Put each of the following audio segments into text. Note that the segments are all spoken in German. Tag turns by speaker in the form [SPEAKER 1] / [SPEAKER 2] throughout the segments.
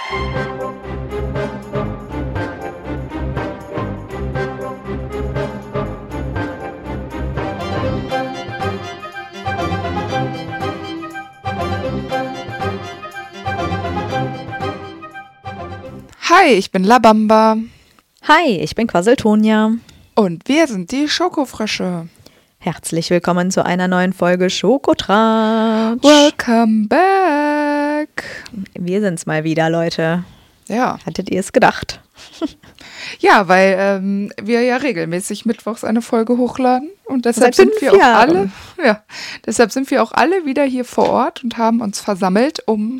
[SPEAKER 1] Hi, ich bin Labamba.
[SPEAKER 2] Hi, ich bin Quasseltonia.
[SPEAKER 1] Und wir sind die Schokofrösche.
[SPEAKER 2] Herzlich willkommen zu einer neuen Folge Schokotratsch.
[SPEAKER 1] Welcome back.
[SPEAKER 2] Wir sind's mal wieder, Leute.
[SPEAKER 1] Ja.
[SPEAKER 2] Hattet ihr es gedacht?
[SPEAKER 1] Ja, weil wir ja regelmäßig mittwochs eine Folge hochladen. Und deshalb sind wir auch alle, deshalb sind wir auch alle wieder hier vor Ort und haben uns versammelt, um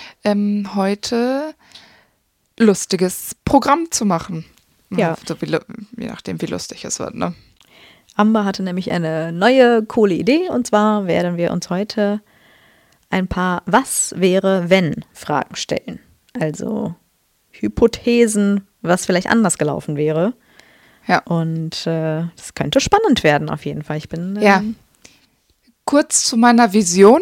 [SPEAKER 1] heute lustiges Programm zu machen.
[SPEAKER 2] Ja.
[SPEAKER 1] So je nachdem, wie lustig es wird, ne?
[SPEAKER 2] Amber hatte nämlich eine neue, coole Idee. Und zwar werden wir uns heute ein paar Was-wäre-wenn-Fragen stellen. Also Hypothesen, was vielleicht anders gelaufen wäre.
[SPEAKER 1] Ja.
[SPEAKER 2] Und das könnte spannend werden auf jeden Fall. Ich bin
[SPEAKER 1] kurz zu meiner Vision,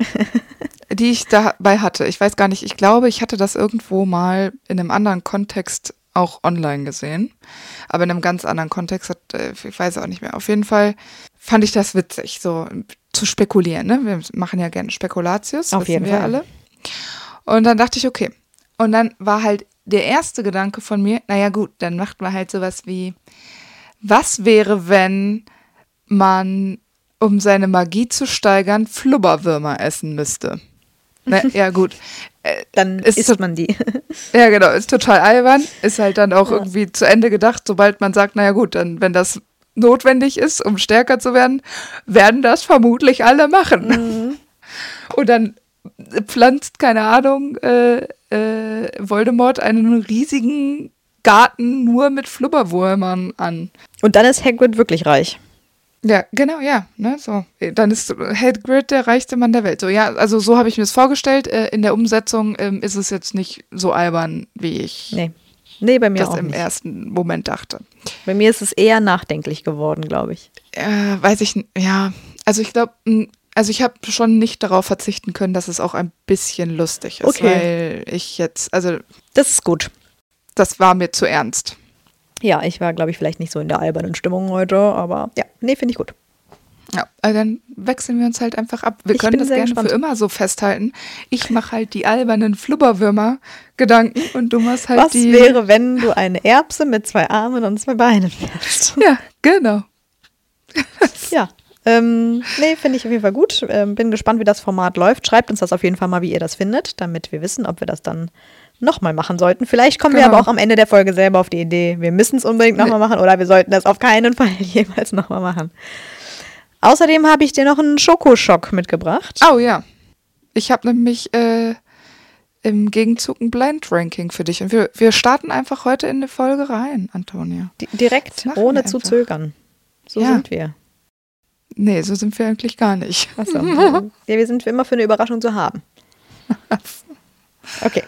[SPEAKER 1] die ich dabei hatte. Ich weiß gar nicht, ich glaube, ich hatte das irgendwo mal in einem anderen Kontext auch online gesehen. Aber in einem ganz anderen Kontext, ich weiß auch nicht mehr. Auf jeden Fall fand ich das witzig, so zu spekulieren. Ne? Wir machen ja gerne Spekulatius,
[SPEAKER 2] auf jeden Fall.
[SPEAKER 1] Alle. Und dann dachte ich, okay. Und dann war halt der erste Gedanke von mir, naja gut, dann macht man halt sowas wie, was wäre, wenn man, um seine Magie zu steigern, Flubberwürmer essen müsste? Ne, ja gut.
[SPEAKER 2] Dann isst man die.
[SPEAKER 1] Ja genau, ist total albern. Ist halt dann auch irgendwie zu Ende gedacht, sobald man sagt, naja gut, dann wenn das notwendig ist, um stärker zu werden, werden das vermutlich alle machen. Mhm. Und dann pflanzt, keine Ahnung, Voldemort einen riesigen Garten nur mit Flubberwürmern an.
[SPEAKER 2] Und dann ist Hagrid wirklich reich.
[SPEAKER 1] Ja, genau, ja. Ne, so. Dann ist Hagrid der reichste Mann der Welt. So, ja, also so habe ich mir das vorgestellt. In der Umsetzung ist es jetzt nicht so albern, wie ich
[SPEAKER 2] nee, bei mir
[SPEAKER 1] das
[SPEAKER 2] auch
[SPEAKER 1] im
[SPEAKER 2] nicht.
[SPEAKER 1] ersten Moment dachte.
[SPEAKER 2] Bei mir ist es eher nachdenklich geworden, glaube ich.
[SPEAKER 1] Weiß ich nicht, ja. Also ich glaube, ich habe schon nicht darauf verzichten können, dass es auch ein bisschen lustig ist.
[SPEAKER 2] Okay.
[SPEAKER 1] Weil ich jetzt, also
[SPEAKER 2] das ist gut.
[SPEAKER 1] Das war mir zu ernst.
[SPEAKER 2] Ja, ich war, glaube ich, vielleicht nicht so in der albernen Stimmung heute, aber ja, nee, finde ich gut.
[SPEAKER 1] Ja, also dann wechseln wir uns halt einfach ab. Wir können das gerne gespannt. Für immer so festhalten. Ich mache halt die albernen Flubberwürmer-Gedanken und du machst halt
[SPEAKER 2] Was wäre, wenn du eine Erbse mit 2 Armen und 2 Beinen wärst?
[SPEAKER 1] Ja, genau.
[SPEAKER 2] Ja, nee, finde ich auf jeden Fall gut. Bin gespannt, wie das Format läuft. Schreibt uns das auf jeden Fall mal, wie ihr das findet, damit wir wissen, ob wir das dann nochmal machen sollten. Vielleicht kommen wir aber auch am Ende der Folge selber auf die Idee, wir müssen es unbedingt nochmal machen oder wir sollten das auf keinen Fall jemals nochmal machen. Außerdem habe ich dir noch einen Schokoschock mitgebracht.
[SPEAKER 1] Oh ja. Ich habe nämlich im Gegenzug ein Blind-Ranking für dich. Und wir starten einfach heute in die Folge rein, Antonia.
[SPEAKER 2] Direkt, ohne zu zögern. So sind wir.
[SPEAKER 1] Nee, so sind wir eigentlich gar nicht.
[SPEAKER 2] Achso. Ja, wir sind immer für eine Überraschung zu haben. Okay.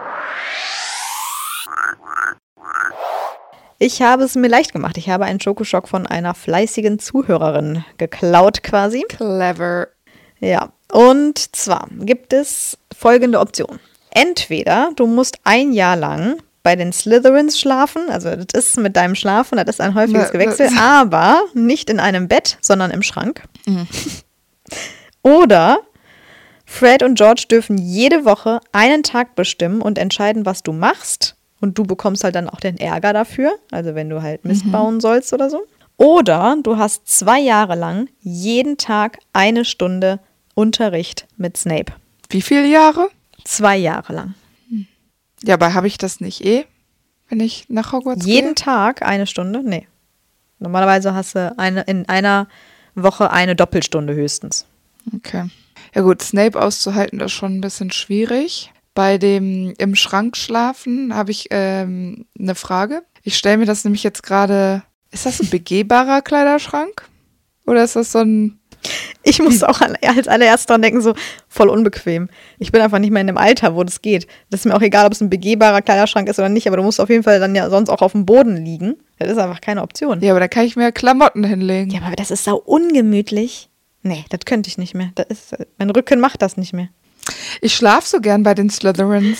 [SPEAKER 2] Ich habe es mir leicht gemacht. Ich habe einen Schokoschock von einer fleißigen Zuhörerin geklaut quasi.
[SPEAKER 1] Clever.
[SPEAKER 2] Ja, und zwar gibt es folgende Option. Entweder du musst 1 Jahr lang bei den Slytherins schlafen, also das ist mit deinem Schlafen, das ist ein häufiges Gewechsel, aber nicht in einem Bett, sondern im Schrank. Mhm. Oder Fred und George dürfen jede Woche einen Tag bestimmen und entscheiden, was du machst. Und du bekommst halt dann auch den Ärger dafür, also wenn du halt Mist bauen sollst oder so. Oder du hast 2 Jahre lang jeden Tag 1 Stunde Unterricht mit Snape.
[SPEAKER 1] Wie viele Jahre?
[SPEAKER 2] 2 Jahre lang.
[SPEAKER 1] Ja, aber habe ich das nicht wenn ich nach Hogwarts
[SPEAKER 2] Jeden Tag 1 Stunde? Nee. Normalerweise hast du in einer Woche 1 Doppelstunde höchstens.
[SPEAKER 1] Okay. Ja gut, Snape auszuhalten, das ist schon ein bisschen schwierig. Bei dem im Schrank schlafen habe ich eine Frage. Ich stelle mir das nämlich jetzt gerade, ist das ein begehbarer Kleiderschrank? Oder ist das so ein...
[SPEAKER 2] Ich muss auch als allererstes dran denken, so voll unbequem. Ich bin einfach nicht mehr in dem Alter, wo das geht. Das ist mir auch egal, ob es ein begehbarer Kleiderschrank ist oder nicht, aber du musst auf jeden Fall dann ja sonst auch auf dem Boden liegen. Das ist einfach keine Option.
[SPEAKER 1] Ja, aber da kann ich mir Klamotten hinlegen.
[SPEAKER 2] Ja, aber das ist sau ungemütlich. Nee, das könnte ich nicht mehr. Mein Rücken macht das nicht mehr.
[SPEAKER 1] Ich schlafe so gern bei den Slytherins.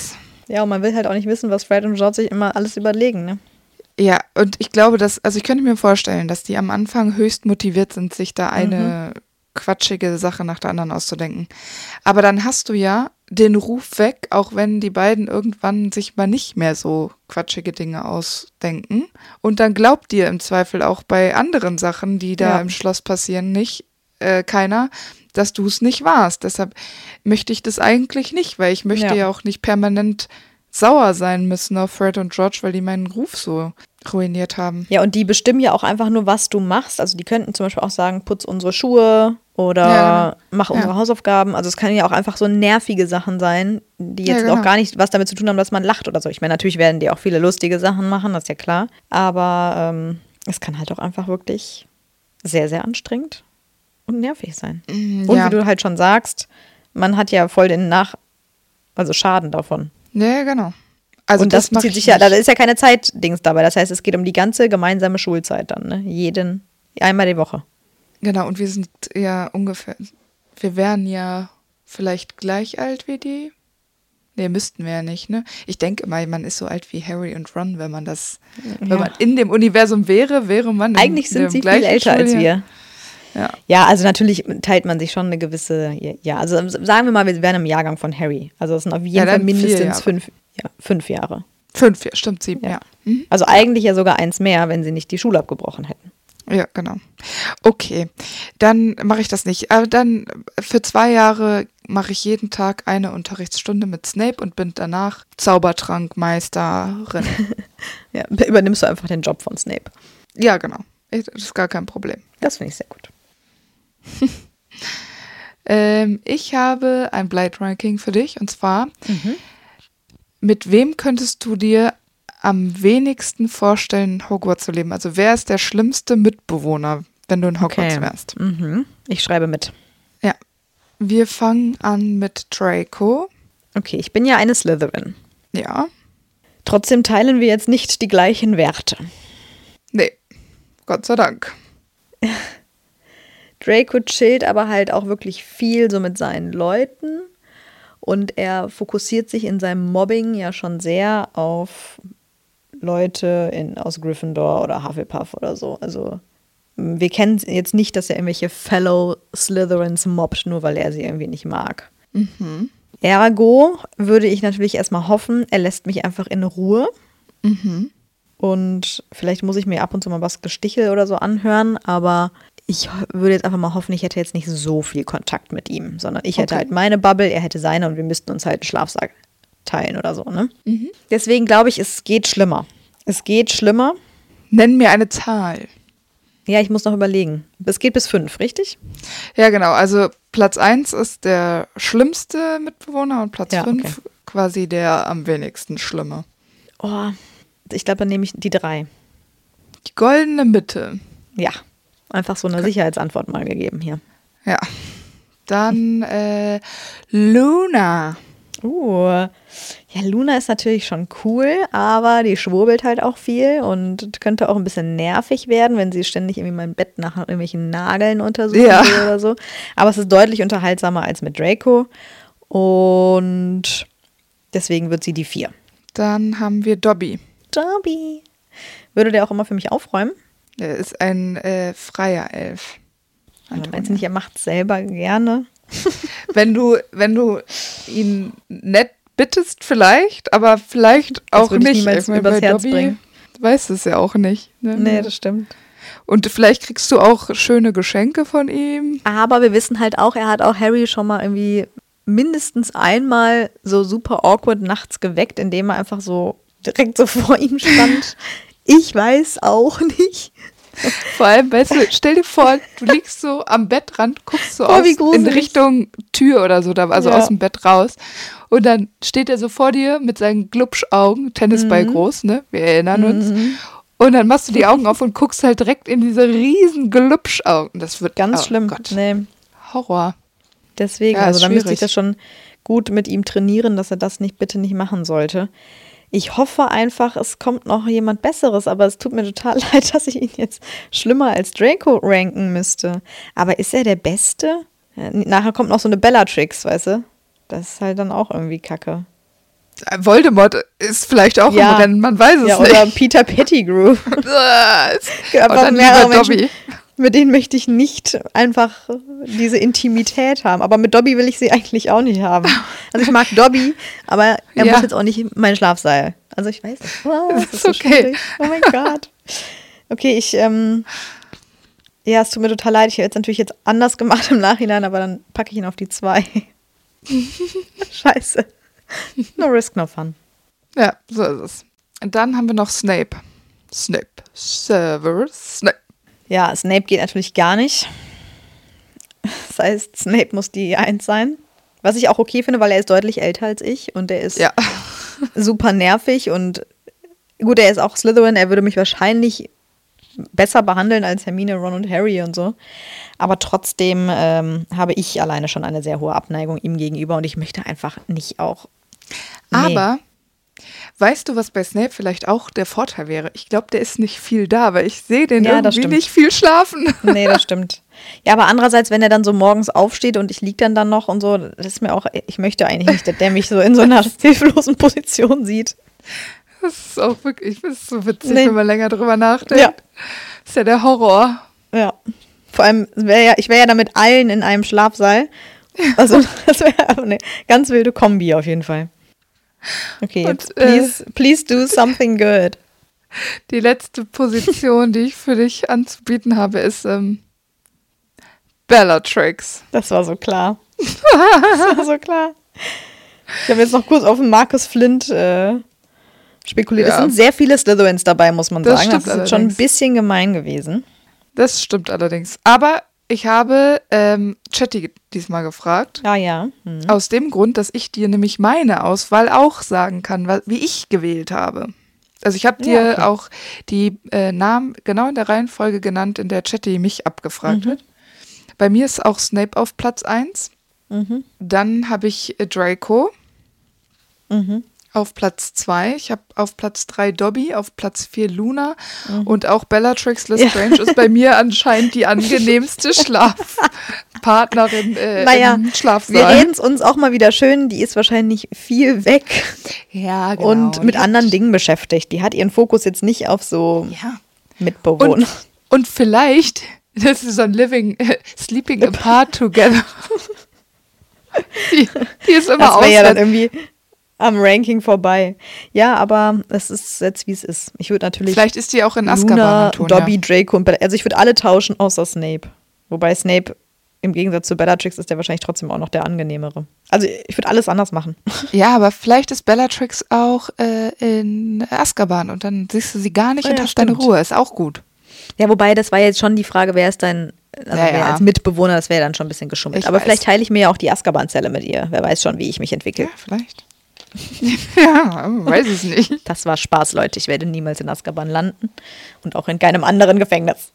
[SPEAKER 2] Ja, und man will halt auch nicht wissen, was Fred und George sich immer alles überlegen, ne?
[SPEAKER 1] Ja, und ich glaube, also ich könnte mir vorstellen, dass die am Anfang höchst motiviert sind, sich da eine quatschige Sache nach der anderen auszudenken. Aber dann hast du ja den Ruf weg, auch wenn die beiden irgendwann sich mal nicht mehr so quatschige Dinge ausdenken. Und dann glaubt dir im Zweifel auch bei anderen Sachen, die da im Schloss passieren, keiner, dass du es nicht warst. Deshalb möchte ich das eigentlich nicht, weil ich möchte ja auch nicht permanent sauer sein müssen auf Fred und George, weil die meinen Ruf so ruiniert haben.
[SPEAKER 2] Ja, und die bestimmen ja auch einfach nur, was du machst. Also die könnten zum Beispiel auch sagen, putz unsere Schuhe oder mach unsere Hausaufgaben. Also es können ja auch einfach so nervige Sachen sein, die jetzt auch gar nicht was damit zu tun haben, dass man lacht oder so. Ich meine, natürlich werden die auch viele lustige Sachen machen, das ist ja klar. Aber es kann halt auch einfach wirklich sehr, sehr anstrengend und nervig sein. Und wie du halt schon sagst, man hat ja voll den Schaden davon.
[SPEAKER 1] Ja, genau. Also
[SPEAKER 2] und das bezieht sich da ist ja keine Zeitdings dabei. Das heißt, es geht um die ganze gemeinsame Schulzeit dann, ne? Einmal die Woche.
[SPEAKER 1] Genau, und wir sind ja wir wären ja vielleicht gleich alt wie die. Nee, müssten wir ja nicht, ne? Ich denke mal, man ist so alt wie Harry und Ron, wenn man in dem Universum wäre man
[SPEAKER 2] eigentlich sind sie viel älter als wir. Ja, also natürlich teilt man sich schon eine gewisse, also sagen wir mal, wir wären im Jahrgang von Harry. Also es sind auf jeden Fall mindestens 5 Jahre.
[SPEAKER 1] 5 Jahre, stimmt, 7, ja.
[SPEAKER 2] Mhm. Also eigentlich ja sogar eins mehr, wenn sie nicht die Schule abgebrochen hätten.
[SPEAKER 1] Ja, genau. Okay, dann mache ich das nicht. Aber dann für 2 Jahre mache ich jeden Tag eine Unterrichtsstunde mit Snape und bin danach Zaubertrankmeisterin.
[SPEAKER 2] Ja, übernimmst du einfach den Job von Snape.
[SPEAKER 1] Ja, genau. Das ist gar kein Problem.
[SPEAKER 2] Das finde ich sehr gut.
[SPEAKER 1] Ich habe ein Blight-Ranking für dich und zwar, mit wem könntest du dir am wenigsten vorstellen, Hogwarts zu leben? Also wer ist der schlimmste Mitbewohner, wenn du in Hogwarts wärst?
[SPEAKER 2] Ich schreibe mit.
[SPEAKER 1] Ja, wir fangen an mit Draco.
[SPEAKER 2] Okay, ich bin ja eine Slytherin.
[SPEAKER 1] Ja.
[SPEAKER 2] Trotzdem teilen wir jetzt nicht die gleichen Werte.
[SPEAKER 1] Nee, Gott sei Dank.
[SPEAKER 2] Draco chillt aber halt auch wirklich viel so mit seinen Leuten und er fokussiert sich in seinem Mobbing ja schon sehr auf Leute aus Gryffindor oder Hufflepuff oder so. Also wir kennen jetzt nicht, dass er irgendwelche Fellow Slytherins mobbt, nur weil er sie irgendwie nicht mag. Ergo würde ich natürlich erstmal hoffen, er lässt mich einfach in Ruhe. Und vielleicht muss ich mir ab und zu mal was Gestichel oder so anhören, aber ich würde jetzt einfach mal hoffen, ich hätte jetzt nicht so viel Kontakt mit ihm, sondern ich hätte halt meine Bubble, er hätte seine und wir müssten uns halt einen Schlafsack teilen oder so, ne? Deswegen glaube ich, es geht schlimmer. Es geht schlimmer.
[SPEAKER 1] Nenn mir eine Zahl.
[SPEAKER 2] Ja, ich muss noch überlegen. Es geht bis 5, richtig?
[SPEAKER 1] Ja, genau. Also Platz 1 ist der schlimmste Mitbewohner und Platz 5 quasi der am wenigsten schlimme.
[SPEAKER 2] Oh, ich glaube, dann nehme ich die 3.
[SPEAKER 1] Die goldene Mitte.
[SPEAKER 2] Ja, einfach so eine Sicherheitsantwort mal gegeben hier.
[SPEAKER 1] Ja. Dann Luna.
[SPEAKER 2] Ja, Luna ist natürlich schon cool, aber die schwurbelt halt auch viel und könnte auch ein bisschen nervig werden, wenn sie ständig irgendwie mein Bett nach irgendwelchen Nageln untersuchen will oder so. Aber es ist deutlich unterhaltsamer als mit Draco und deswegen wird sie die 4.
[SPEAKER 1] Dann haben wir Dobby.
[SPEAKER 2] Dobby. Würde der auch immer für mich aufräumen?
[SPEAKER 1] Er ist ein freier Elf.
[SPEAKER 2] Meinst du nicht, er macht es selber gerne?
[SPEAKER 1] Wenn du ihn nett bittest vielleicht, aber vielleicht
[SPEAKER 2] das
[SPEAKER 1] auch nicht.
[SPEAKER 2] Ich meine, übers Herz
[SPEAKER 1] Dobby
[SPEAKER 2] bringen.
[SPEAKER 1] Weiß es ja auch nicht. Ne?
[SPEAKER 2] Nee, das stimmt.
[SPEAKER 1] Und vielleicht kriegst du auch schöne Geschenke von ihm.
[SPEAKER 2] Aber wir wissen halt auch, er hat auch Harry schon mal irgendwie mindestens einmal so super awkward nachts geweckt, indem er einfach so direkt so vor ihm stand. Ich weiß auch nicht.
[SPEAKER 1] Vor allem, weißt du, stell dir vor, du liegst so am Bettrand, guckst so in Richtung Tür oder so, also aus dem Bett raus. Und dann steht er so vor dir mit seinen Glubschaugen, Tennisball groß, ne? Wir erinnern uns. Und dann machst du die Augen auf und guckst halt direkt in diese riesen Glubschaugen. Das wird
[SPEAKER 2] ganz schlimm.
[SPEAKER 1] Gott.
[SPEAKER 2] Nee.
[SPEAKER 1] Horror.
[SPEAKER 2] Deswegen,
[SPEAKER 1] ja,
[SPEAKER 2] also da müsste ich das schon gut mit ihm trainieren, dass er das bitte nicht machen sollte. Ich hoffe einfach, es kommt noch jemand Besseres, aber es tut mir total leid, dass ich ihn jetzt schlimmer als Draco ranken müsste. Aber ist er der Beste? Ja, nachher kommt noch so eine Bellatrix, weißt du? Das ist halt dann auch irgendwie kacke.
[SPEAKER 1] Voldemort ist vielleicht auch im Rennen, man weiß es nicht.
[SPEAKER 2] Oder Peter Pettigrew.
[SPEAKER 1] Oder lieber Dobby.
[SPEAKER 2] Mit denen möchte ich nicht einfach diese Intimität haben. Aber mit Dobby will ich sie eigentlich auch nicht haben. Also ich mag Dobby, aber er muss jetzt auch nicht mein Schlafseil. Also ich weiß nicht. Oh, das ist so okay. Oh mein Gott. Okay, es tut mir total leid. Ich hätte es natürlich jetzt anders gemacht im Nachhinein, aber dann packe ich ihn auf die 2. Scheiße. No risk, no fun.
[SPEAKER 1] Ja, so ist es. Und dann haben wir noch Snape. Severus Snape.
[SPEAKER 2] Ja, Snape geht natürlich gar nicht. Das heißt, Snape muss die 1 sein. Was ich auch okay finde, weil er ist deutlich älter als ich und er ist super nervig und gut, er ist auch Slytherin, er würde mich wahrscheinlich besser behandeln als Hermine, Ron und Harry und so. Aber trotzdem habe ich alleine schon eine sehr hohe Abneigung ihm gegenüber und ich möchte einfach nicht auch. Nee.
[SPEAKER 1] Aber weißt du, was bei Snape vielleicht auch der Vorteil wäre? Ich glaube, der ist nicht viel da, weil ich sehe den irgendwie nicht viel schlafen.
[SPEAKER 2] Nee, das stimmt. Ja, aber andererseits, wenn er dann so morgens aufsteht und ich liege dann noch und so, das ist mir auch, ich möchte eigentlich nicht, dass der mich so in so einer hilflosen Position sieht.
[SPEAKER 1] Das ist auch wirklich, das ist so witzig, wenn man länger drüber nachdenkt. Ja. Das ist ja der Horror.
[SPEAKER 2] Ja. Vor allem, ich wäre ja da mit allen in einem Schlafsaal. Also, das wäre eine ganz wilde Kombi auf jeden Fall. Okay, jetzt please do something good.
[SPEAKER 1] Die letzte Position, die ich für dich anzubieten habe, ist Bellatrix.
[SPEAKER 2] Das war so klar. Ich habe jetzt noch kurz auf den Marcus Flint spekuliert. Es sind sehr viele Slytherins dabei, muss man sagen. Das ist jetzt schon ein bisschen gemein gewesen.
[SPEAKER 1] Das stimmt allerdings. Aber ich habe Chatty diesmal gefragt.
[SPEAKER 2] Ah ja.
[SPEAKER 1] Aus dem Grund, dass ich dir nämlich meine Auswahl auch sagen kann, wie ich gewählt habe. Also ich habe dir auch die Namen genau in der Reihenfolge genannt, in der Chatty mich abgefragt hat. Bei mir ist auch Snape auf Platz 1. Dann habe ich Draco auf Platz 2. Ich habe auf Platz 3 Dobby, auf Platz 4 Luna und auch Bellatrix Lestrange ist bei mir anscheinend die angenehmste Schlafpartnerin im Schlafsaal.
[SPEAKER 2] Wir reden es uns auch mal wieder schön, die ist wahrscheinlich viel weg und mit anderen Dingen beschäftigt. Die hat ihren Fokus jetzt nicht auf so Mitbewohner.
[SPEAKER 1] Und vielleicht, das ist so ein sleeping apart together. Die ist immer
[SPEAKER 2] das wäre ja dann irgendwie am Ranking vorbei. Ja, aber es ist jetzt, wie es ist. Ich würde natürlich
[SPEAKER 1] vielleicht ist die auch in Azkaban,
[SPEAKER 2] Luna, Dobby, Draco und also ich würde alle tauschen, außer Snape. Wobei Snape im Gegensatz zu Bellatrix ist der wahrscheinlich trotzdem auch noch der angenehmere. Also ich würde alles anders machen.
[SPEAKER 1] Ja, aber vielleicht ist Bellatrix auch in Azkaban und dann siehst du sie gar nicht und hast deine Ruhe. Ist auch gut.
[SPEAKER 2] Ja, wobei, das war jetzt schon die Frage, wer ist dein wer als Mitbewohner, das wäre dann schon ein bisschen geschummelt. Aber vielleicht teile ich mir ja auch die Azkaban-Zelle mit ihr. Wer weiß schon, wie ich mich entwickle.
[SPEAKER 1] Ja, vielleicht. Ja, weiß es nicht.
[SPEAKER 2] Das war Spaß, Leute. Ich werde niemals in Azkaban landen und auch in keinem anderen Gefängnis.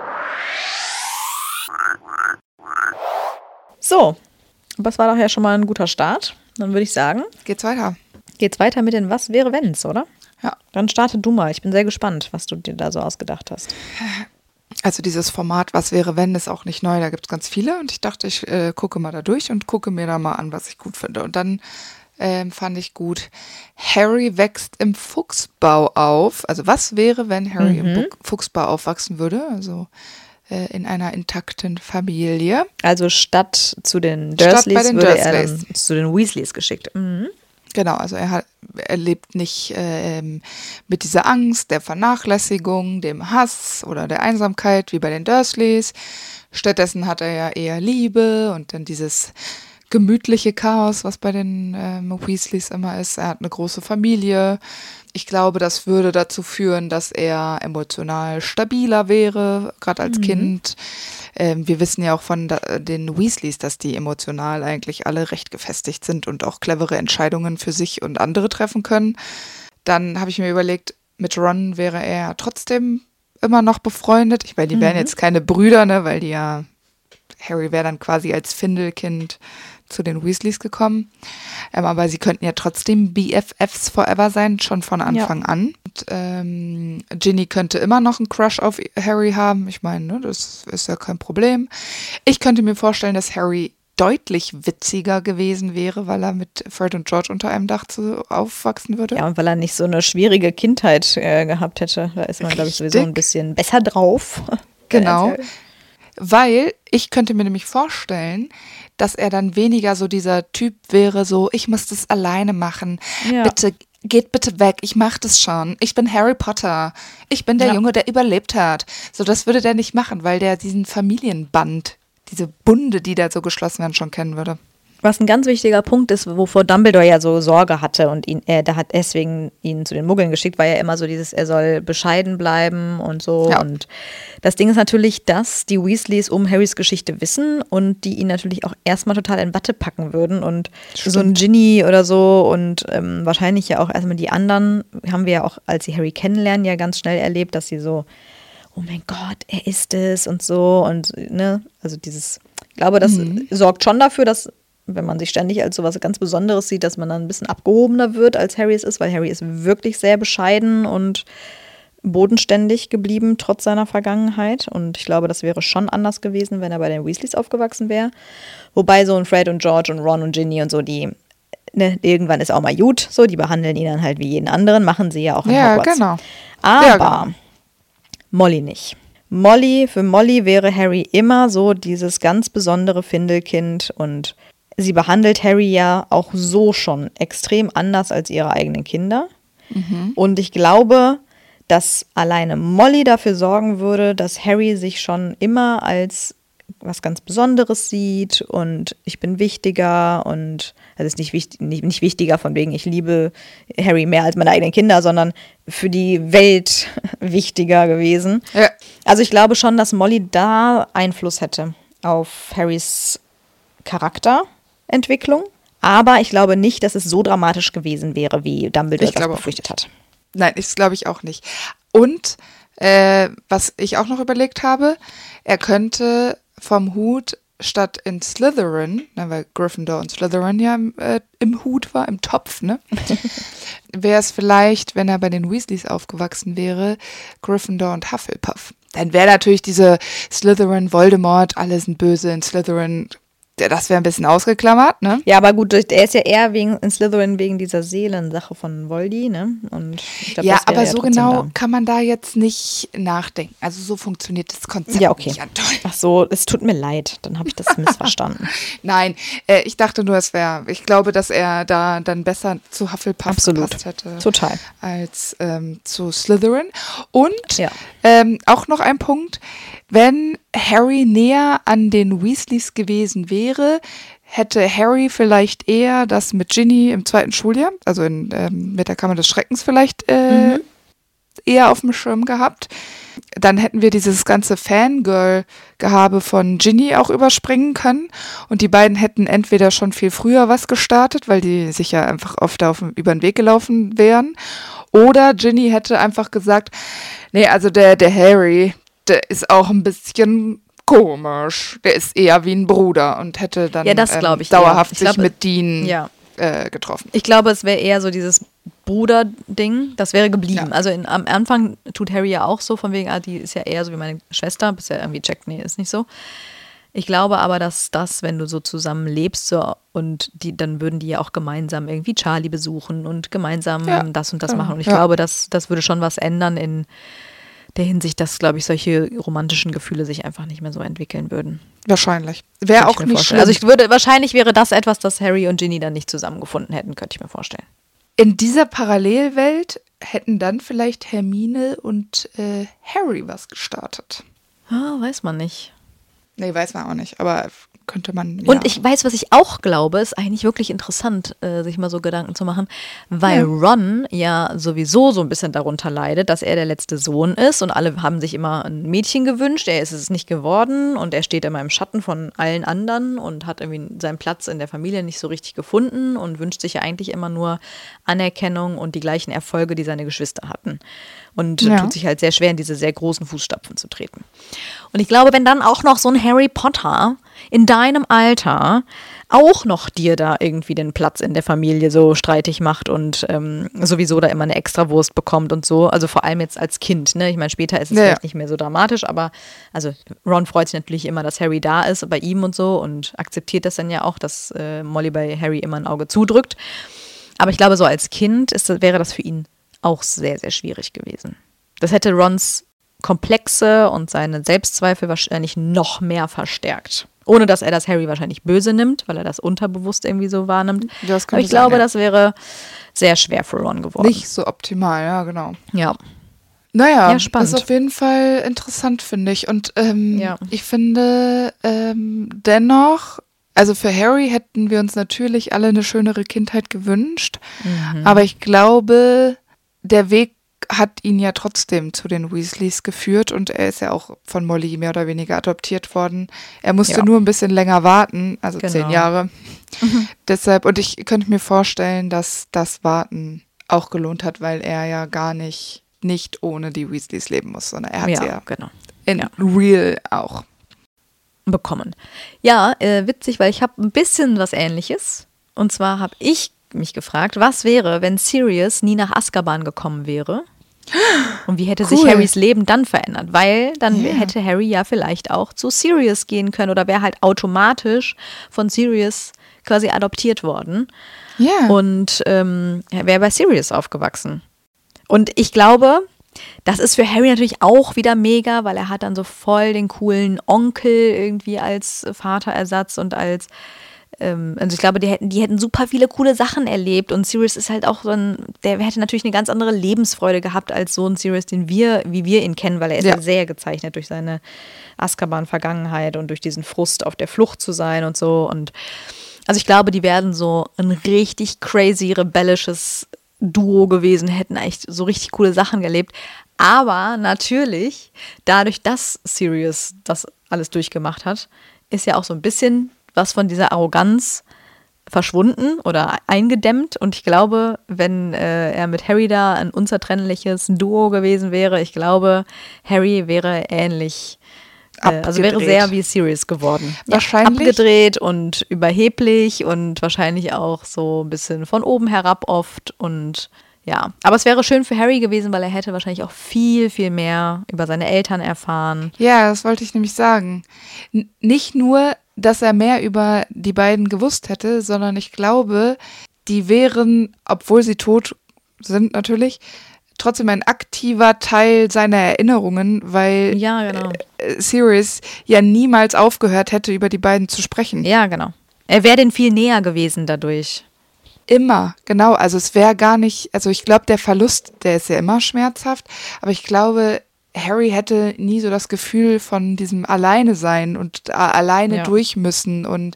[SPEAKER 2] So, das war doch ja schon mal ein guter Start. Dann würde ich sagen,
[SPEAKER 1] geht's weiter
[SPEAKER 2] mit den Was wäre wenn's, oder?
[SPEAKER 1] Ja.
[SPEAKER 2] Dann starte du mal. Ich bin sehr gespannt, was du dir da so ausgedacht hast.
[SPEAKER 1] Also dieses Format Was wäre wenn ist auch nicht neu. Da gibt es ganz viele und ich dachte, ich gucke mal da durch und gucke mir da mal an, was ich gut finde. Und dann fand ich gut, Harry wächst im Fuchsbau auf. Also was wäre, wenn Harry im Fuchsbau aufwachsen würde? Also in einer intakten Familie.
[SPEAKER 2] Also statt zu den Dursleys würde er dann zu den Weasleys geschickt.
[SPEAKER 1] Genau, also er lebt nicht mit dieser Angst, der Vernachlässigung, dem Hass oder der Einsamkeit wie bei den Dursleys. Stattdessen hat er ja eher Liebe und dann dieses gemütliche Chaos, was bei den Weasleys immer ist. Er hat eine große Familie. Ich glaube, das würde dazu führen, dass er emotional stabiler wäre, gerade als Kind. Wir wissen ja auch von den Weasleys, dass die emotional eigentlich alle recht gefestigt sind und auch clevere Entscheidungen für sich und andere treffen können. Dann habe ich mir überlegt, mit Ron wäre er trotzdem immer noch befreundet. Ich meine, die wären jetzt keine Brüder, ne, weil Harry wäre dann quasi als Findelkind zu den Weasleys gekommen. Aber sie könnten ja trotzdem BFFs forever sein, schon von Anfang an. Und Ginny könnte immer noch einen Crush auf Harry haben. Ich meine, ne, das ist ja kein Problem. Ich könnte mir vorstellen, dass Harry deutlich witziger gewesen wäre, weil er mit Fred und George unter einem Dach aufwachsen würde.
[SPEAKER 2] Ja, und weil er nicht so eine schwierige Kindheit gehabt hätte. Da ist man, glaube ich, sowieso ein bisschen besser drauf.
[SPEAKER 1] Genau, weil ich könnte mir nämlich vorstellen, dass er dann weniger so dieser Typ wäre, so, ich muss das alleine machen, bitte, geht bitte weg, ich mach das schon, ich bin Harry Potter, ich bin der Junge, der überlebt hat. So, das würde der nicht machen, weil der diesen Familienband, diese Bunde, die da so geschlossen werden, schon kennen würde.
[SPEAKER 2] Was ein ganz wichtiger Punkt ist, wovor Dumbledore ja so Sorge hatte und da hat deswegen ihn zu den Muggeln geschickt, war ja immer so dieses, er soll bescheiden bleiben und so. Ja. Und das Ding ist natürlich, dass die Weasleys um Harrys Geschichte wissen und die ihn natürlich auch erstmal total in Watte packen würden und so ein Ginny oder so und wahrscheinlich ja auch erstmal die anderen, haben wir ja auch, als sie Harry kennenlernen, ja ganz schnell erlebt, dass sie so, oh mein Gott, er ist es und so und ne, also dieses, ich glaube, das sorgt schon dafür, dass wenn man sich ständig als so was ganz Besonderes sieht, dass man dann ein bisschen abgehobener wird, als Harry es ist, weil Harry ist wirklich sehr bescheiden und bodenständig geblieben, trotz seiner Vergangenheit. Und ich glaube, das wäre schon anders gewesen, wenn er bei den Weasleys aufgewachsen wäre. Wobei so ein Fred und George und Ron und Ginny und so, die, ne, irgendwann ist auch mal gut, so, die behandeln ihn dann halt wie jeden anderen, machen sie ja auch in Hogwarts. Ja, genau. Aber Molly nicht. Für Molly wäre Harry immer so dieses ganz besondere Findelkind und sie behandelt Harry ja auch so schon extrem anders als ihre eigenen Kinder. Und ich glaube, dass alleine Molly dafür sorgen würde, dass Harry sich schon immer als was ganz Besonderes sieht und ich bin wichtiger und also ist nicht wichtiger von wegen, ich liebe Harry mehr als meine eigenen Kinder, sondern für die Welt wichtiger gewesen. Ja. Also ich glaube schon, dass Molly da Einfluss hätte auf Harrys Charakterentwicklung, aber ich glaube nicht, dass es so dramatisch gewesen wäre, wie Dumbledore das befürchtet hat.
[SPEAKER 1] Nein, das glaube ich auch nicht. Und was ich auch noch überlegt habe, er könnte vom Hut statt in Slytherin, weil Gryffindor und Slytherin ja im Hut war, im Topf, ne? Wäre es vielleicht, wenn er bei den Weasleys aufgewachsen wäre, Gryffindor und Hufflepuff. Dann wäre natürlich diese Slytherin, Voldemort, alle sind böse in Slytherin. Das wäre ein bisschen ausgeklammert, ne?
[SPEAKER 2] Ja, aber gut, er ist ja eher in Slytherin wegen dieser Seelensache von Voldy, ne? Und ich glaub,
[SPEAKER 1] ja, aber so genau kann man da jetzt nicht nachdenken. Also so funktioniert das Konzept nicht, Anton.
[SPEAKER 2] Ach so, es tut mir leid, dann habe ich das missverstanden.
[SPEAKER 1] Nein, ich dachte nur, ich glaube, dass er da dann besser zu Hufflepuff gepasst hätte.
[SPEAKER 2] Total.
[SPEAKER 1] Als zu Slytherin. Und auch noch ein Punkt, wenn Harry näher an den Weasleys gewesen wäre, hätte Harry vielleicht eher das mit Ginny im 2. Schuljahr, also mit der Kammer des Schreckens vielleicht eher auf dem Schirm gehabt. Dann hätten wir dieses ganze Fangirl-Gehabe von Ginny auch überspringen können und die beiden hätten entweder schon viel früher was gestartet, weil die sich ja einfach oft über den Weg gelaufen wären, oder Ginny hätte einfach gesagt, nee, also der Harry, der ist auch ein bisschen komisch. Der ist eher wie ein Bruder und hätte dann dauerhaft sich mit Dean getroffen.
[SPEAKER 2] Ich glaube, es wäre eher so dieses Bruder-Ding, das wäre geblieben. Ja. Also am Anfang tut Harry ja auch so, von wegen, die ist ja eher so wie meine Schwester, bis er irgendwie checkt, nee, ist nicht so. Ich glaube aber, dass wenn du so zusammen lebst so, und dann würden die ja auch gemeinsam irgendwie Charlie besuchen und gemeinsam das und das machen. Und ich glaube, das würde schon was ändern in der Hinsicht, dass, glaube ich, solche romantischen Gefühle sich einfach nicht mehr so entwickeln würden.
[SPEAKER 1] Wahrscheinlich. Wäre auch nicht schlimm.
[SPEAKER 2] Also wahrscheinlich wäre das etwas, das Harry und Ginny dann nicht zusammengefunden hätten, könnte ich mir vorstellen.
[SPEAKER 1] In dieser Parallelwelt hätten dann vielleicht Hermine und Harry was gestartet.
[SPEAKER 2] Weiß man nicht.
[SPEAKER 1] Nee, weiß man auch nicht, aber könnte man. Ja.
[SPEAKER 2] Und ich weiß, was ich auch glaube, ist eigentlich wirklich interessant, sich mal so Gedanken zu machen, weil Ron ja sowieso so ein bisschen darunter leidet, dass er der letzte Sohn ist und alle haben sich immer ein Mädchen gewünscht, er ist es nicht geworden und er steht immer im Schatten von allen anderen und hat irgendwie seinen Platz in der Familie nicht so richtig gefunden und wünscht sich ja eigentlich immer nur Anerkennung und die gleichen Erfolge, die seine Geschwister hatten. Und tut sich halt sehr schwer, in diese sehr großen Fußstapfen zu treten. Und ich glaube, wenn dann auch noch so ein Harry Potter in deinem Alter auch noch dir da irgendwie den Platz in der Familie so streitig macht und sowieso da immer eine Extrawurst bekommt und so. Also vor allem jetzt als Kind, ne? Ich meine, später ist es vielleicht nicht mehr so dramatisch, aber also Ron freut sich natürlich immer, dass Harry da ist bei ihm und so und akzeptiert das dann ja auch, dass Molly bei Harry immer ein Auge zudrückt. Aber ich glaube, so als Kind wäre das für ihn auch sehr, sehr schwierig gewesen. Das hätte Rons Komplexe und seine Selbstzweifel wahrscheinlich noch mehr verstärkt. Ohne, dass er das Harry wahrscheinlich böse nimmt, weil er das unterbewusst irgendwie so wahrnimmt. Aber ich glaube, das wäre sehr schwer für Ron geworden.
[SPEAKER 1] Nicht so optimal, ja, genau.
[SPEAKER 2] Ja.
[SPEAKER 1] Naja,
[SPEAKER 2] spannend.
[SPEAKER 1] Das ist auf jeden Fall interessant, finde ich. Und ich finde dennoch, also für Harry hätten wir uns natürlich alle eine schönere Kindheit gewünscht. Aber ich glaube, der Weg hat ihn ja trotzdem zu den Weasleys geführt und er ist ja auch von Molly mehr oder weniger adoptiert worden. Er musste nur ein bisschen länger warten, also 10 Jahre. Deshalb, und ich könnte mir vorstellen, dass das Warten auch gelohnt hat, weil er ja gar nicht ohne die Weasleys leben muss, sondern er hat sie ja in real auch
[SPEAKER 2] bekommen. Ja, witzig, weil ich habe ein bisschen was Ähnliches. Und zwar habe ich mich gefragt, was wäre, wenn Sirius nie nach Azkaban gekommen wäre? Und wie hätte sich Harrys Leben dann verändert? Weil dann hätte Harry ja vielleicht auch zu Sirius gehen können oder wäre halt automatisch von Sirius quasi adoptiert worden.
[SPEAKER 1] Ja.
[SPEAKER 2] Und wäre bei Sirius aufgewachsen. Und ich glaube, das ist für Harry natürlich auch wieder mega, weil er hat dann so voll den coolen Onkel irgendwie als Vaterersatz und als also ich glaube, die hätten super viele coole Sachen erlebt und Sirius ist halt auch der hätte natürlich eine ganz andere Lebensfreude gehabt als so ein Sirius, wie wir ihn kennen, weil er ist ja sehr gezeichnet durch seine Azkaban-Vergangenheit und durch diesen Frust, auf der Flucht zu sein und so. Und also ich glaube, die werden so ein richtig crazy, rebellisches Duo gewesen, hätten echt so richtig coole Sachen erlebt. Aber natürlich, dadurch, dass Sirius das alles durchgemacht hat, ist ja auch so ein bisschen was von dieser Arroganz verschwunden oder eingedämmt. Und ich glaube, wenn er mit Harry da ein unzertrennliches Duo gewesen wäre, ich glaube, Harry wäre ähnlich, also wäre sehr wie Sirius geworden.
[SPEAKER 1] Wahrscheinlich.
[SPEAKER 2] Abgedreht und überheblich und wahrscheinlich auch so ein bisschen von oben herab oft und ja, aber es wäre schön für Harry gewesen, weil er hätte wahrscheinlich auch viel, viel mehr über seine Eltern erfahren.
[SPEAKER 1] Ja, das wollte ich nämlich sagen. Nicht nur, dass er mehr über die beiden gewusst hätte, sondern ich glaube, die wären, obwohl sie tot sind natürlich, trotzdem ein aktiver Teil seiner Erinnerungen, weil Sirius ja niemals aufgehört hätte, über die beiden zu sprechen.
[SPEAKER 2] Ja, genau. Er wäre denen viel näher gewesen dadurch.
[SPEAKER 1] Immer, genau. Also es wäre gar nicht, also ich glaube, der Verlust, der ist ja immer schmerzhaft, aber ich glaube, Harry hätte nie so das Gefühl von diesem Alleine sein und alleine durch müssen und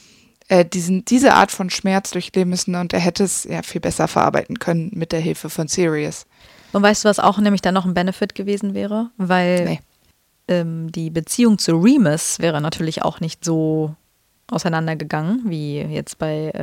[SPEAKER 1] diese Art von Schmerz durchleben müssen und er hätte es ja viel besser verarbeiten können mit der Hilfe von Sirius.
[SPEAKER 2] Und weißt du, was auch nämlich dann noch ein Benefit gewesen wäre? Weil die Beziehung zu Remus wäre natürlich auch nicht so auseinandergegangen, wie jetzt bei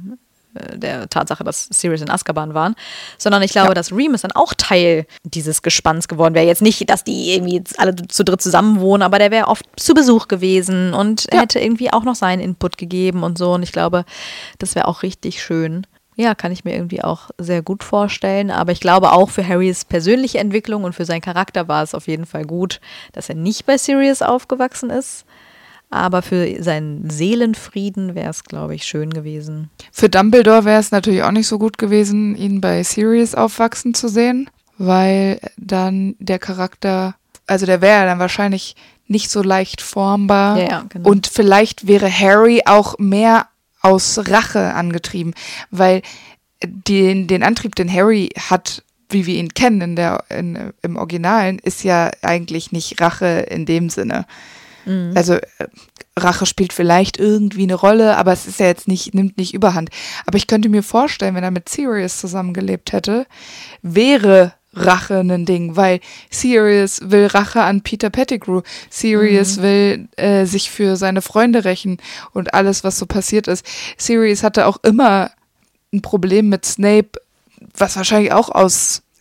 [SPEAKER 2] der Tatsache, dass Sirius in Azkaban waren, sondern ich glaube, dass Remus dann auch Teil dieses Gespanns geworden wäre. Jetzt nicht, dass die irgendwie alle zu dritt zusammen wohnen, aber der wäre oft zu Besuch gewesen und hätte irgendwie auch noch seinen Input gegeben und so und ich glaube, das wäre auch richtig schön. Ja, kann ich mir irgendwie auch sehr gut vorstellen, aber ich glaube auch für Harrys persönliche Entwicklung und für seinen Charakter war es auf jeden Fall gut, dass er nicht bei Sirius aufgewachsen ist. Aber für seinen Seelenfrieden wäre es, glaube ich, schön gewesen.
[SPEAKER 1] Für Dumbledore wäre es natürlich auch nicht so gut gewesen, ihn bei Sirius aufwachsen zu sehen, weil dann der Charakter, also der wäre dann wahrscheinlich nicht so leicht formbar.
[SPEAKER 2] Ja, genau.
[SPEAKER 1] Und vielleicht wäre Harry auch mehr aus Rache angetrieben, weil den Antrieb, den Harry hat, wie wir ihn kennen im Originalen, ist ja eigentlich nicht Rache in dem Sinne. Also Rache spielt vielleicht irgendwie eine Rolle, aber es ist ja jetzt nimmt nicht überhand. Aber ich könnte mir vorstellen, wenn er mit Sirius zusammengelebt hätte, wäre Rache ein Ding, weil Sirius will Rache an Peter Pettigrew. Sirius will sich für seine Freunde rächen und alles, was so passiert ist. Sirius hatte auch immer ein Problem mit Snape, was wahrscheinlich auch aus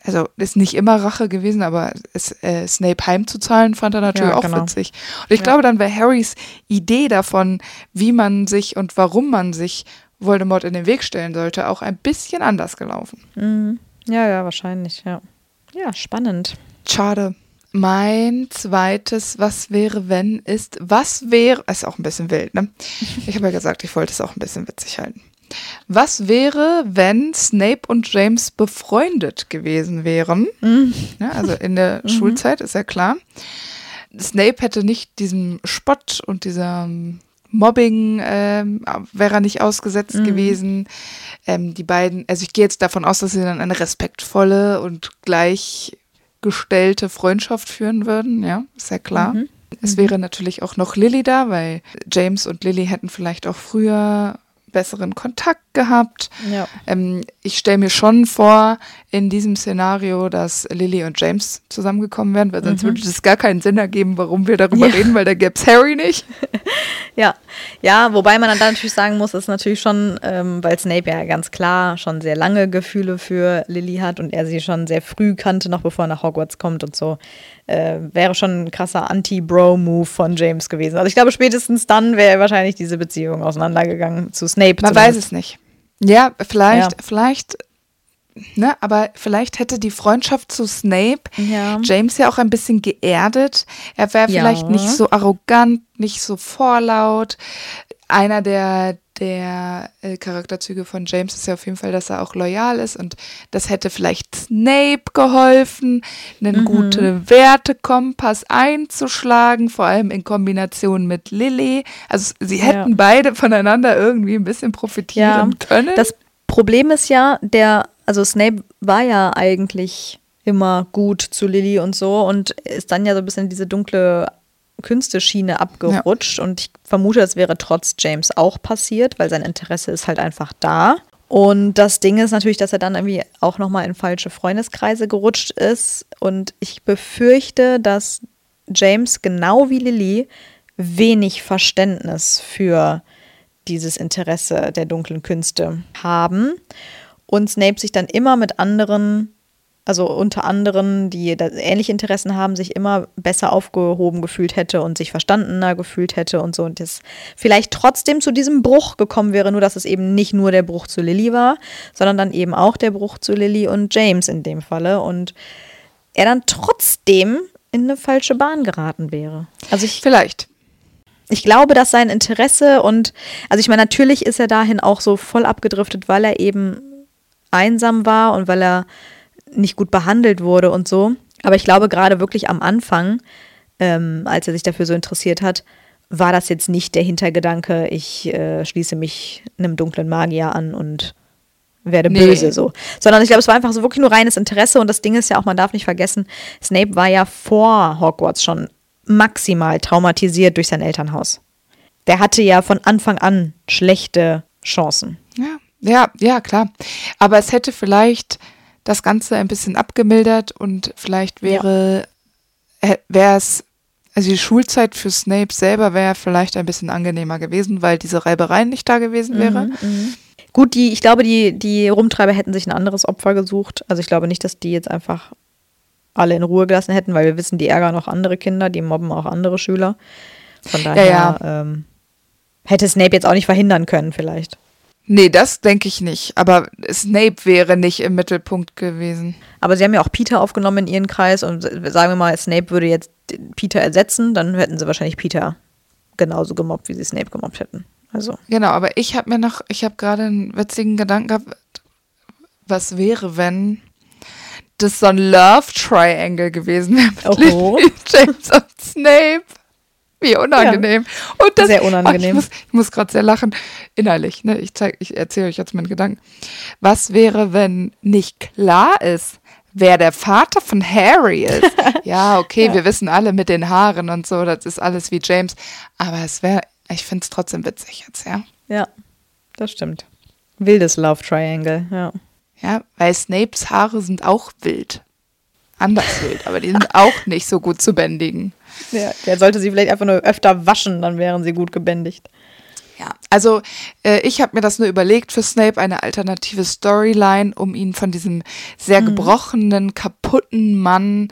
[SPEAKER 1] also ist nicht immer Rache gewesen, aber Snape heimzuzahlen, fand er natürlich auch witzig. Und ich glaube, dann wäre Harrys Idee davon, wie man sich und warum man sich Voldemort in den Weg stellen sollte, auch ein bisschen anders gelaufen.
[SPEAKER 2] Mhm. Ja, wahrscheinlich, ja. Ja, spannend.
[SPEAKER 1] Schade. Mein zweites Was wäre, wenn ist auch ein bisschen wild, ne? Ich habe ja gesagt, ich wollte es auch ein bisschen witzig halten. Was wäre, wenn Snape und James befreundet gewesen wären? Ja, also in der Schulzeit, ist ja klar. Snape hätte nicht diesem Spott und dieser Mobbing, wäre er nicht ausgesetzt gewesen. Die beiden, also ich gehe jetzt davon aus, dass sie dann eine respektvolle und gleichgestellte Freundschaft führen würden, ja, ist ja klar. Es wäre natürlich auch noch Lily da, weil James und Lily hätten vielleicht auch früher besseren Kontakt gehabt.
[SPEAKER 2] Ja.
[SPEAKER 1] Ich stelle mir schon vor, in diesem Szenario, dass Lily und James zusammengekommen wären, weil sonst würde es gar keinen Sinn ergeben, warum wir darüber reden, weil da gäbe es Harry nicht.
[SPEAKER 2] Ja, wobei man dann natürlich sagen muss, ist natürlich schon, weil Snape ja ganz klar schon sehr lange Gefühle für Lily hat und er sie schon sehr früh kannte, noch bevor er nach Hogwarts kommt und so, wäre schon ein krasser Anti-Bro-Move von James gewesen. Also ich glaube, spätestens dann wäre wahrscheinlich diese Beziehung auseinandergegangen zu Snape.
[SPEAKER 1] Man weiß es nicht. Ja, vielleicht, ne, aber vielleicht hätte die Freundschaft zu Snape James ja auch ein bisschen geerdet. Er wäre vielleicht nicht so arrogant, nicht so vorlaut. Einer der Charakterzüge von James ist ja auf jeden Fall, dass er auch loyal ist und das hätte vielleicht Snape geholfen, einen guten Wertekompass einzuschlagen, vor allem in Kombination mit Lily. Also sie hätten beide voneinander irgendwie ein bisschen profitieren können.
[SPEAKER 2] Das Problem ist ja, also Snape war ja eigentlich immer gut zu Lily und so und ist dann ja so ein bisschen in diese dunkle Künste-Schiene abgerutscht und ich vermute, das wäre trotz James auch passiert, weil sein Interesse ist halt einfach da. Und das Ding ist natürlich, dass er dann irgendwie auch nochmal in falsche Freundeskreise gerutscht ist und ich befürchte, dass James genau wie Lily wenig Verständnis für dieses Interesse der dunklen Künste haben und Snape sich dann immer mit anderen, also unter anderem, die ähnliche Interessen haben, sich immer besser aufgehoben gefühlt hätte und sich verstandener gefühlt hätte und so und das vielleicht trotzdem zu diesem Bruch gekommen wäre, nur dass es eben nicht nur der Bruch zu Lily war, sondern dann eben auch der Bruch zu Lily und James in dem Falle und er dann trotzdem in eine falsche Bahn geraten wäre. Also
[SPEAKER 1] vielleicht.
[SPEAKER 2] Ich glaube, dass sein Interesse und, also ich meine, natürlich ist er dahin auch so voll abgedriftet, weil er eben einsam war und weil er nicht gut behandelt wurde und so. Aber ich glaube, gerade wirklich am Anfang, als er sich dafür so interessiert hat, war das jetzt nicht der Hintergedanke, ich schließe mich einem dunklen Magier an und werde böse, so. Sondern ich glaube, es war einfach so wirklich nur reines Interesse und das Ding ist ja auch, man darf nicht vergessen, Snape war ja vor Hogwarts schon maximal traumatisiert durch sein Elternhaus. Der hatte ja von Anfang an schlechte Chancen.
[SPEAKER 1] Ja, klar. Aber es hätte vielleicht das Ganze ein bisschen abgemildert und vielleicht wäre es, also die Schulzeit für Snape selber wäre vielleicht ein bisschen angenehmer gewesen, weil diese Reibereien nicht da gewesen wäre.
[SPEAKER 2] Gut, ich glaube, die Rumtreiber hätten sich ein anderes Opfer gesucht. Also ich glaube nicht, dass die jetzt einfach alle in Ruhe gelassen hätten, weil wir wissen, die ärgern auch andere Kinder, die mobben auch andere Schüler. Von daher hätte Snape jetzt auch nicht verhindern können vielleicht.
[SPEAKER 1] Nee, das denke ich nicht. Aber Snape wäre nicht im Mittelpunkt gewesen.
[SPEAKER 2] Aber sie haben ja auch Peter aufgenommen in ihren Kreis und sagen wir mal, Snape würde jetzt Peter ersetzen, dann hätten sie wahrscheinlich Peter genauso gemobbt, wie sie Snape gemobbt hätten. Also.
[SPEAKER 1] Genau, aber ich habe gerade einen witzigen Gedanken gehabt, was wäre, wenn das so ein Love Triangle gewesen wäre mit Lily, James und Snape. Wie unangenehm.
[SPEAKER 2] Ja,
[SPEAKER 1] und das,
[SPEAKER 2] sehr unangenehm.
[SPEAKER 1] Ich muss gerade sehr lachen, innerlich. Ne? Ich erzähle euch jetzt meinen Gedanken. Was wäre, wenn nicht klar ist, wer der Vater von Harry ist? Ja, okay, wir wissen alle mit den Haaren und so, das ist alles wie James. Aber ich finde es trotzdem witzig jetzt, ja.
[SPEAKER 2] Ja, das stimmt. Wildes Love Triangle, ja.
[SPEAKER 1] Ja, weil Snapes Haare sind auch wild. Anders wild, aber die sind auch nicht so gut zu bändigen.
[SPEAKER 2] Ja, der sollte sie vielleicht einfach nur öfter waschen, dann wären sie gut gebändigt.
[SPEAKER 1] Ja, also ich habe mir das nur überlegt für Snape, eine alternative Storyline, um ihn von diesem sehr gebrochenen, kaputten Mann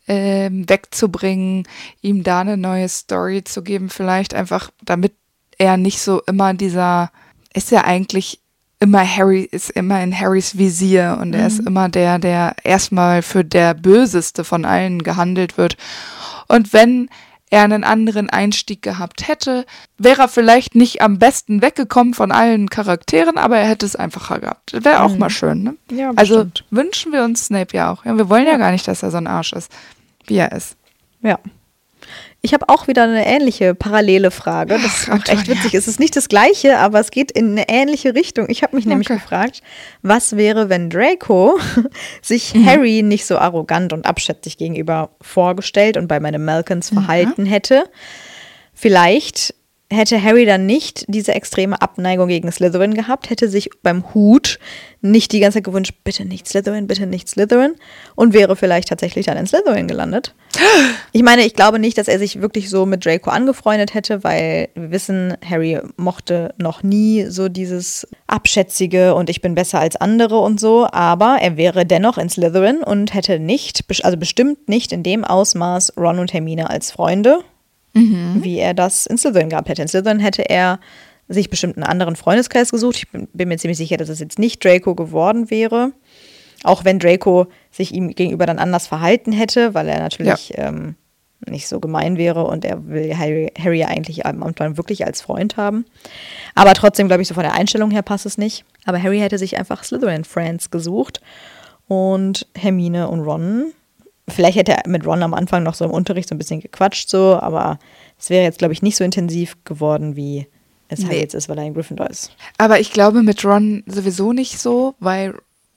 [SPEAKER 1] wegzubringen, ihm da eine neue Story zu geben, vielleicht einfach, damit er nicht so immer ist ja eigentlich immer ist immer in Harrys Visier und er ist immer der erstmal für der Böseste von allen gehandelt wird. Und wenn er einen anderen Einstieg gehabt hätte, wäre er vielleicht nicht am besten weggekommen von allen Charakteren, aber er hätte es einfacher gehabt. Wäre auch mal schön, ne?
[SPEAKER 2] Ja,
[SPEAKER 1] also wünschen wir uns Snape ja auch. Ja, wir wollen ja gar nicht, dass er so ein Arsch ist, wie er ist.
[SPEAKER 2] Ja. Ich habe auch wieder eine ähnliche parallele Frage. Das ist auch echt witzig. Es ist nicht das Gleiche, aber es geht in eine ähnliche Richtung. Ich habe mich nämlich gefragt, was wäre, wenn Draco sich Harry nicht so arrogant und abschätzig gegenüber vorgestellt und bei Madame Malkins verhalten hätte? Vielleicht hätte Harry dann nicht diese extreme Abneigung gegen Slytherin gehabt, hätte sich beim Hut nicht die ganze Zeit gewünscht, bitte nicht Slytherin und wäre vielleicht tatsächlich dann in Slytherin gelandet. Ich meine, ich glaube nicht, dass er sich wirklich so mit Draco angefreundet hätte, weil wir wissen, Harry mochte noch nie so dieses Abschätzige und ich bin besser als andere und so, aber er wäre dennoch in Slytherin und hätte bestimmt nicht in dem Ausmaß Ron und Hermine als Freunde, wie er das in Slytherin gehabt hätte. In Slytherin hätte er sich bestimmt einen anderen Freundeskreis gesucht. Ich bin mir ziemlich sicher, dass es jetzt nicht Draco geworden wäre. Auch wenn Draco sich ihm gegenüber dann anders verhalten hätte, weil er natürlich nicht so gemein wäre und er will Harry ja eigentlich am Anfang wirklich als Freund haben. Aber trotzdem, glaube ich, so von der Einstellung her passt es nicht. Aber Harry hätte sich einfach Slytherin-Friends gesucht und Hermine und Ron. Vielleicht hätte er mit Ron am Anfang noch so im Unterricht so ein bisschen gequatscht, so, aber es wäre jetzt, glaube ich, nicht so intensiv geworden, wie es halt jetzt ist, weil er in Gryffindor ist.
[SPEAKER 1] Aber ich glaube mit Ron sowieso nicht so, weil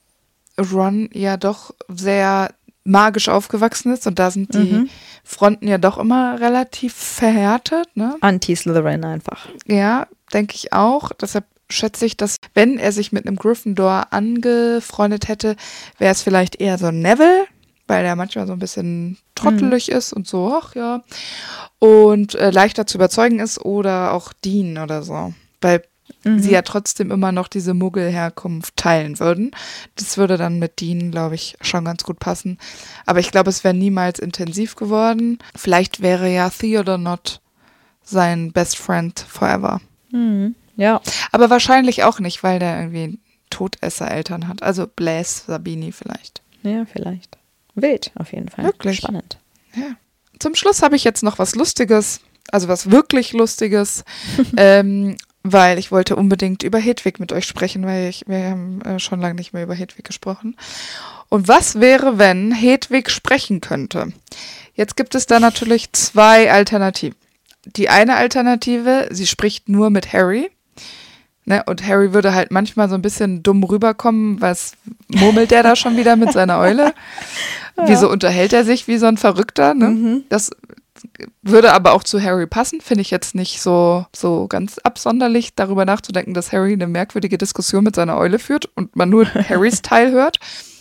[SPEAKER 1] Ron ja doch sehr magisch aufgewachsen ist und da sind die Fronten ja doch immer relativ verhärtet, ne?
[SPEAKER 2] Anti-Slytherin einfach.
[SPEAKER 1] Ja, denke ich auch. Deshalb schätze ich, dass wenn er sich mit einem Gryffindor angefreundet hätte, wäre es vielleicht eher so Neville, weil er manchmal so ein bisschen trottelig ist und so, ach ja, und leichter zu überzeugen ist, oder auch Dean oder so, weil sie ja trotzdem immer noch diese Muggelherkunft teilen würden. Das würde dann mit Dean, glaube ich, schon ganz gut passen. Aber ich glaube, es wäre niemals intensiv geworden. Vielleicht wäre ja Theodore Nott sein Best Friend forever.
[SPEAKER 2] Ja.
[SPEAKER 1] Aber wahrscheinlich auch nicht, weil der irgendwie Todesser-Eltern hat. Also Blaise Sabini vielleicht.
[SPEAKER 2] Ja, vielleicht. Wild, auf jeden Fall.
[SPEAKER 1] Wirklich.
[SPEAKER 2] Spannend.
[SPEAKER 1] Ja. Zum Schluss habe ich jetzt noch was Lustiges, also was wirklich Lustiges, weil ich wollte unbedingt über Hedwig mit euch sprechen, weil wir haben schon lange nicht mehr über Hedwig gesprochen. Und was wäre, wenn Hedwig sprechen könnte? Jetzt gibt es da natürlich zwei Alternativen. Die eine Alternative, sie spricht nur mit Harry. Ne, und Harry würde halt manchmal so ein bisschen dumm rüberkommen, was murmelt der da schon wieder mit seiner Eule? Ja. Wieso unterhält er sich wie so ein Verrückter? Ne? Das würde aber auch zu Harry passen, finde ich jetzt nicht so ganz absonderlich, darüber nachzudenken, dass Harry eine merkwürdige Diskussion mit seiner Eule führt und man nur Harrys Teil hört.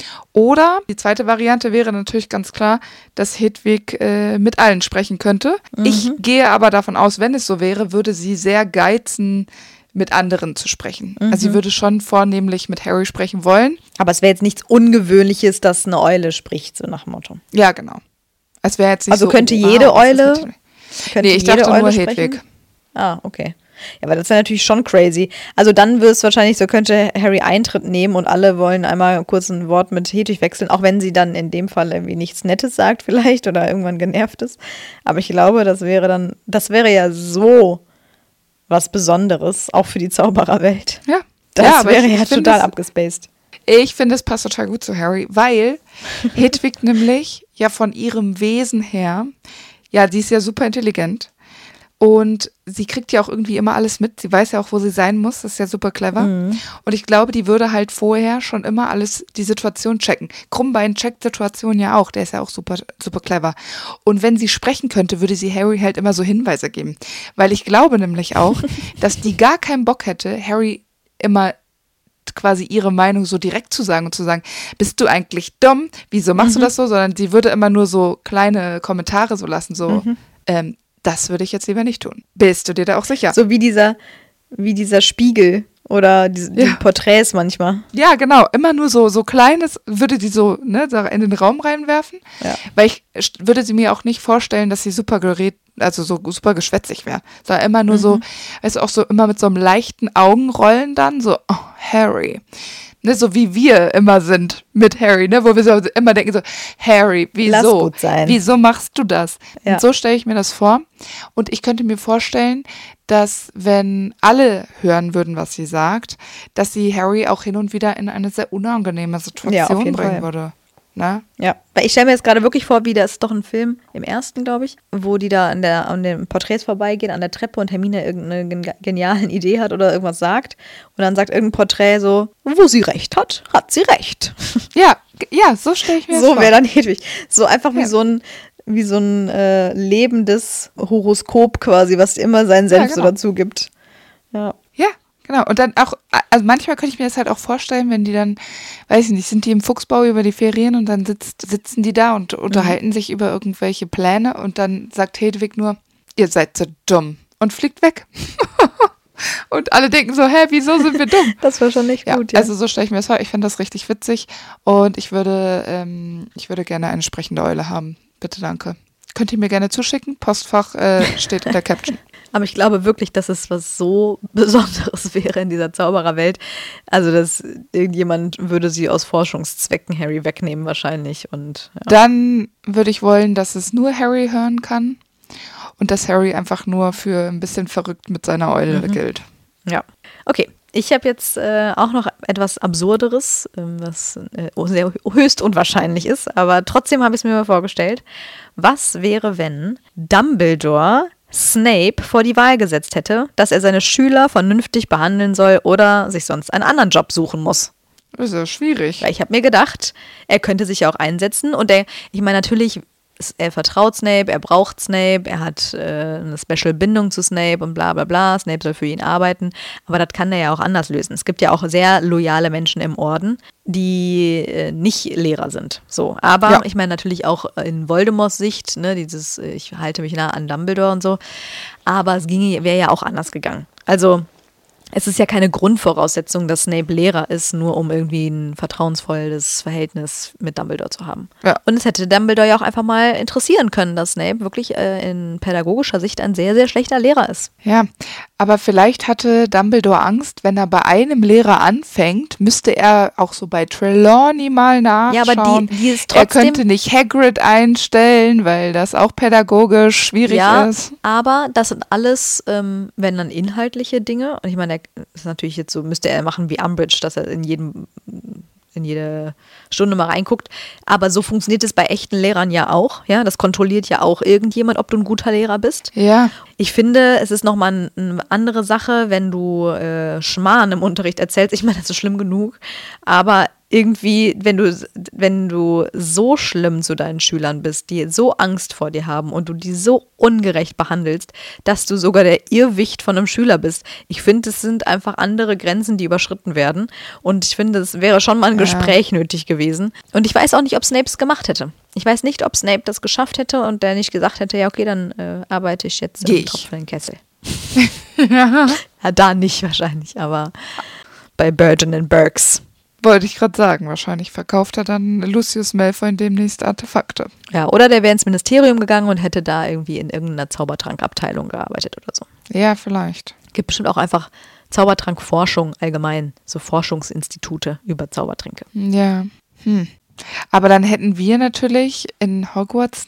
[SPEAKER 1] Oder die zweite Variante wäre natürlich ganz klar, dass Hedwig mit allen sprechen könnte. Ich gehe aber davon aus, wenn es so wäre, würde sie sehr geizen, mit anderen zu sprechen. Also sie würde schon vornehmlich mit Harry sprechen wollen.
[SPEAKER 2] Aber es wäre jetzt nichts Ungewöhnliches, dass eine Eule spricht, so nach dem Motto.
[SPEAKER 1] Ja, genau. Es wäre jetzt nicht
[SPEAKER 2] also
[SPEAKER 1] so,
[SPEAKER 2] könnte jede Eule
[SPEAKER 1] Nee, ich dachte nur Hedwig.
[SPEAKER 2] Ah, okay. Ja, aber das wäre natürlich schon crazy. Also dann wird es wahrscheinlich so, könnte Harry Eintritt nehmen und alle wollen einmal kurz ein Wort mit Hedwig wechseln, auch wenn sie dann in dem Fall irgendwie nichts Nettes sagt vielleicht oder irgendwann genervt ist. Aber ich glaube, das wäre ja so was Besonderes, auch für die Zaubererwelt.
[SPEAKER 1] Ja.
[SPEAKER 2] Das wäre ja total abgespaced.
[SPEAKER 1] Ich finde, es passt total gut zu Harry, weil Hedwig nämlich ja von ihrem Wesen her, ja, die ist ja super intelligent und sie kriegt ja auch irgendwie immer alles mit. Sie weiß ja auch, wo sie sein muss. Das ist ja super clever. Und ich glaube, die würde halt vorher schon immer alles, die Situation checken. Krummbein checkt Situation ja auch. Der ist ja auch super, super clever. Und wenn sie sprechen könnte, würde sie Harry halt immer so Hinweise geben. Weil ich glaube nämlich auch, dass die gar keinen Bock hätte, Harry immer quasi ihre Meinung so direkt zu sagen und zu sagen, bist du eigentlich dumm? Wieso machst du das so? Sondern sie würde immer nur so kleine Kommentare so lassen, so, das würde ich jetzt lieber nicht tun. Bist du dir da auch sicher?
[SPEAKER 2] So wie dieser wie dieser Spiegel oder die Porträts manchmal.
[SPEAKER 1] Ja, genau. Immer nur so kleines, würde die so in den Raum reinwerfen.
[SPEAKER 2] Ja.
[SPEAKER 1] Weil ich würde sie mir auch nicht vorstellen, dass sie super so super geschwätzig wäre. Sondern immer nur so, weißt du, auch so immer mit so einem leichten Augenrollen dann, so, oh, Harry. Ne, so wie wir immer sind mit Harry, ne, wo wir so immer denken so, Harry,
[SPEAKER 2] Lass
[SPEAKER 1] wieso?
[SPEAKER 2] gut sein.
[SPEAKER 1] Wieso machst du das?
[SPEAKER 2] Ja.
[SPEAKER 1] Und so stelle ich mir das vor. Und ich könnte mir vorstellen, dass wenn alle hören würden, was sie sagt, dass sie Harry auch hin und wieder in eine sehr unangenehme
[SPEAKER 2] Ja, auf
[SPEAKER 1] Situation
[SPEAKER 2] jeden
[SPEAKER 1] bringen
[SPEAKER 2] Fall.
[SPEAKER 1] würde. Ne?
[SPEAKER 2] Ja, weil ich stelle mir jetzt gerade wirklich vor, wie das ist doch ein Film im ersten, glaube ich, wo die da an den Porträts vorbeigehen, an der Treppe und Hermine irgendeine geniale Idee hat oder irgendwas sagt und dann sagt irgendein Porträt so, wo sie recht hat, hat sie recht.
[SPEAKER 1] Ja, so stelle ich mir das
[SPEAKER 2] So
[SPEAKER 1] vor.
[SPEAKER 2] wäre dann Hedwig. So einfach wie
[SPEAKER 1] Ja.
[SPEAKER 2] so ein lebendes Horoskop quasi, was immer seinen Senf so
[SPEAKER 1] genau.
[SPEAKER 2] dazu gibt. Ja.
[SPEAKER 1] Ja, genau. Und dann auch, also manchmal könnte ich mir das halt auch vorstellen, wenn die dann, weiß ich nicht, sind die im Fuchsbau über die Ferien und dann sitzen die da und unterhalten sich über irgendwelche Pläne und dann sagt Hedwig nur, ihr seid so dumm und fliegt weg. Und alle denken so, hä, wieso sind wir dumm?
[SPEAKER 2] Das war schon nicht
[SPEAKER 1] Ja,
[SPEAKER 2] gut, ja.
[SPEAKER 1] also so stelle ich mir das vor. Ich finde das richtig witzig und ich würde gerne eine sprechende Eule haben. Bitte, danke. Könnt ihr mir gerne zuschicken? Postfach steht in der Caption.
[SPEAKER 2] Aber ich glaube wirklich, dass es was so Besonderes wäre in dieser Zaubererwelt. Also, dass irgendjemand würde sie aus Forschungszwecken Harry wegnehmen wahrscheinlich. Und ja.
[SPEAKER 1] Dann würde ich wollen, dass es nur Harry hören kann und dass Harry einfach nur für ein bisschen verrückt mit seiner Eule gilt.
[SPEAKER 2] Ja. Okay, ich habe jetzt auch noch etwas Absurderes, was sehr höchst unwahrscheinlich ist, aber trotzdem habe ich es mir mal vorgestellt. Was wäre, wenn Dumbledore Snape vor die Wahl gesetzt hätte, dass er seine Schüler vernünftig behandeln soll oder sich sonst einen anderen Job suchen muss?
[SPEAKER 1] Das ist ja schwierig.
[SPEAKER 2] Weil ich habe mir gedacht, er könnte sich ja auch einsetzen und ich meine natürlich, er vertraut Snape, er braucht Snape, er hat eine Special-Bindung zu Snape und bla bla bla, Snape soll für ihn arbeiten, aber das kann er ja auch anders lösen. Es gibt ja auch sehr loyale Menschen im Wäre nicht Lehrer sind. So, aber
[SPEAKER 1] Ja.
[SPEAKER 2] ich meine natürlich auch in Voldemorts Sicht, ne, dieses ich halte mich nah an Dumbledore und so, aber es wäre ja auch anders gegangen. Also es ist ja keine Grundvoraussetzung, dass Snape Lehrer ist, nur um irgendwie ein vertrauensvolles Verhältnis mit Dumbledore zu haben.
[SPEAKER 1] Ja.
[SPEAKER 2] Und es hätte Dumbledore ja auch einfach mal interessieren können, dass Snape wirklich in pädagogischer Sicht ein sehr, sehr schlechter Lehrer ist.
[SPEAKER 1] Ja, aber vielleicht hatte Dumbledore Angst, wenn er bei einem Lehrer anfängt, müsste er auch so bei Trelawney mal nachschauen.
[SPEAKER 2] Ja, aber die ist
[SPEAKER 1] er
[SPEAKER 2] trotzdem...
[SPEAKER 1] könnte nicht Hagrid einstellen, weil das auch pädagogisch schwierig
[SPEAKER 2] Ja,
[SPEAKER 1] ist.
[SPEAKER 2] aber das sind alles, wenn dann inhaltliche Dinge. Und ich meine, das ist natürlich jetzt so, müsste er machen wie Umbridge, dass er in jede Stunde mal reinguckt. Aber so funktioniert es bei echten Lehrern ja auch. Ja, das kontrolliert ja auch irgendjemand, ob du ein guter Lehrer bist.
[SPEAKER 1] Ja,
[SPEAKER 2] Ich finde, es ist nochmal eine andere Sache, wenn du Schmarrn im Unterricht erzählst. Ich meine, das ist schlimm genug. Aber irgendwie, wenn du so schlimm zu deinen Schülern bist, die so Angst vor dir haben und du die so ungerecht behandelst, dass du sogar der Irrwicht von einem Schüler bist. Ich finde, es sind einfach andere Grenzen, die überschritten werden. Und ich finde, es wäre schon mal ein Gespräch nötig gewesen. Und ich weiß auch nicht, ob Snape es gemacht hätte. Ich weiß nicht, ob Snape das geschafft hätte und der nicht gesagt hätte, ja okay, dann arbeite ich jetzt im Tropf in den Kessel. Ja, da nicht wahrscheinlich, aber bei Burton Burkes.
[SPEAKER 1] wollte ich gerade sagen. Wahrscheinlich verkauft er dann Lucius Malfoy demnächst Artefakte.
[SPEAKER 2] Ja, oder der wäre ins Ministerium gegangen und hätte da irgendwie in irgendeiner Zaubertrankabteilung gearbeitet oder so.
[SPEAKER 1] Ja, vielleicht.
[SPEAKER 2] Gibt bestimmt auch einfach Zaubertrankforschung allgemein, so Forschungsinstitute über Zaubertränke.
[SPEAKER 1] Ja. Aber dann hätten wir natürlich in Hogwarts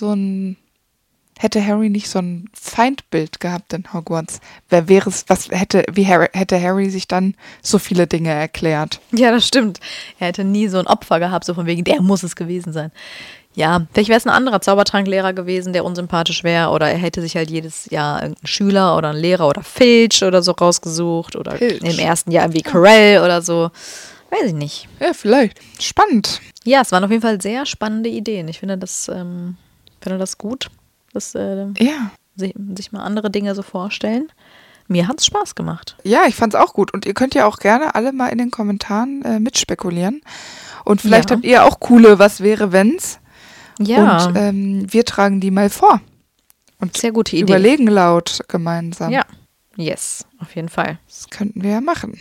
[SPEAKER 1] hätte Harry nicht so ein Feindbild gehabt in Hogwarts. Wie hätte Harry sich dann so viele Dinge erklärt?
[SPEAKER 2] Ja, das stimmt. Er hätte nie so ein Opfer gehabt, so von wegen, der muss es gewesen sein. Ja, vielleicht wäre es ein anderer Zaubertranklehrer gewesen, der unsympathisch wäre, oder er hätte sich halt jedes Jahr irgendeinen Schüler oder einen Lehrer oder Filch oder so rausgesucht oder
[SPEAKER 1] Filch.
[SPEAKER 2] im ersten Jahr irgendwie Quirrell oder so. Weiß ich nicht.
[SPEAKER 1] Ja, vielleicht. Spannend.
[SPEAKER 2] Ja, es waren auf jeden Fall sehr spannende Ideen. Ich finde das gut, dass
[SPEAKER 1] Ja.
[SPEAKER 2] sich mal andere Dinge so vorstellen. Mir hat es Spaß gemacht.
[SPEAKER 1] Ja, ich fand's auch gut. Und ihr könnt ja auch gerne alle mal in den Kommentaren mitspekulieren. Und vielleicht habt ihr auch coole Was wäre wenn's.
[SPEAKER 2] Ja,
[SPEAKER 1] Und wir tragen die mal vor. Und
[SPEAKER 2] sehr gute Idee.
[SPEAKER 1] überlegen laut gemeinsam.
[SPEAKER 2] Ja, Yes, auf jeden Fall.
[SPEAKER 1] Das könnten wir ja machen.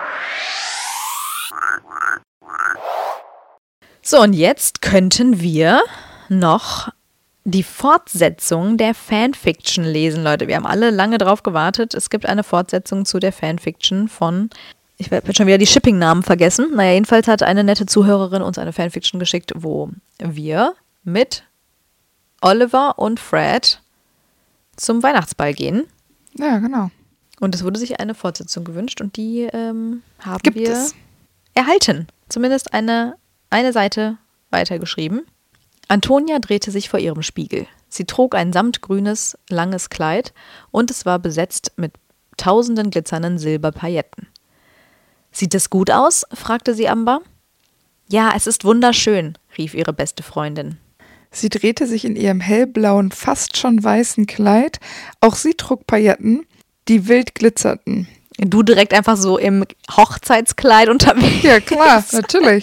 [SPEAKER 2] So, und jetzt könnten wir noch die Fortsetzung der Fanfiction lesen, Leute. Wir haben alle lange drauf gewartet. Es gibt eine Fortsetzung zu der Fanfiction von, ich werde schon wieder die Shipping-Namen vergessen. Naja, jedenfalls hat eine nette Zuhörerin uns eine Fanfiction geschickt, wo wir mit Oliver und Fred zum Weihnachtsball gehen.
[SPEAKER 1] Ja, genau.
[SPEAKER 2] Und es wurde sich eine Fortsetzung gewünscht und die haben
[SPEAKER 1] Gibt
[SPEAKER 2] wir
[SPEAKER 1] es.
[SPEAKER 2] erhalten. Zumindest eine Seite weitergeschrieben. Antonia drehte sich vor ihrem Spiegel. Sie trug ein samtgrünes, langes Kleid und es war besetzt mit tausenden glitzernden Silberpailletten. »Sieht es gut aus?« fragte sie Amber. »Ja, es ist wunderschön«, rief ihre beste Freundin.
[SPEAKER 1] Sie drehte sich in ihrem hellblauen, fast schon weißen Kleid. Auch sie trug Pailletten, die wild glitzerten.
[SPEAKER 2] Du direkt einfach so im Hochzeitskleid unterwegs.
[SPEAKER 1] Ja, klar, natürlich.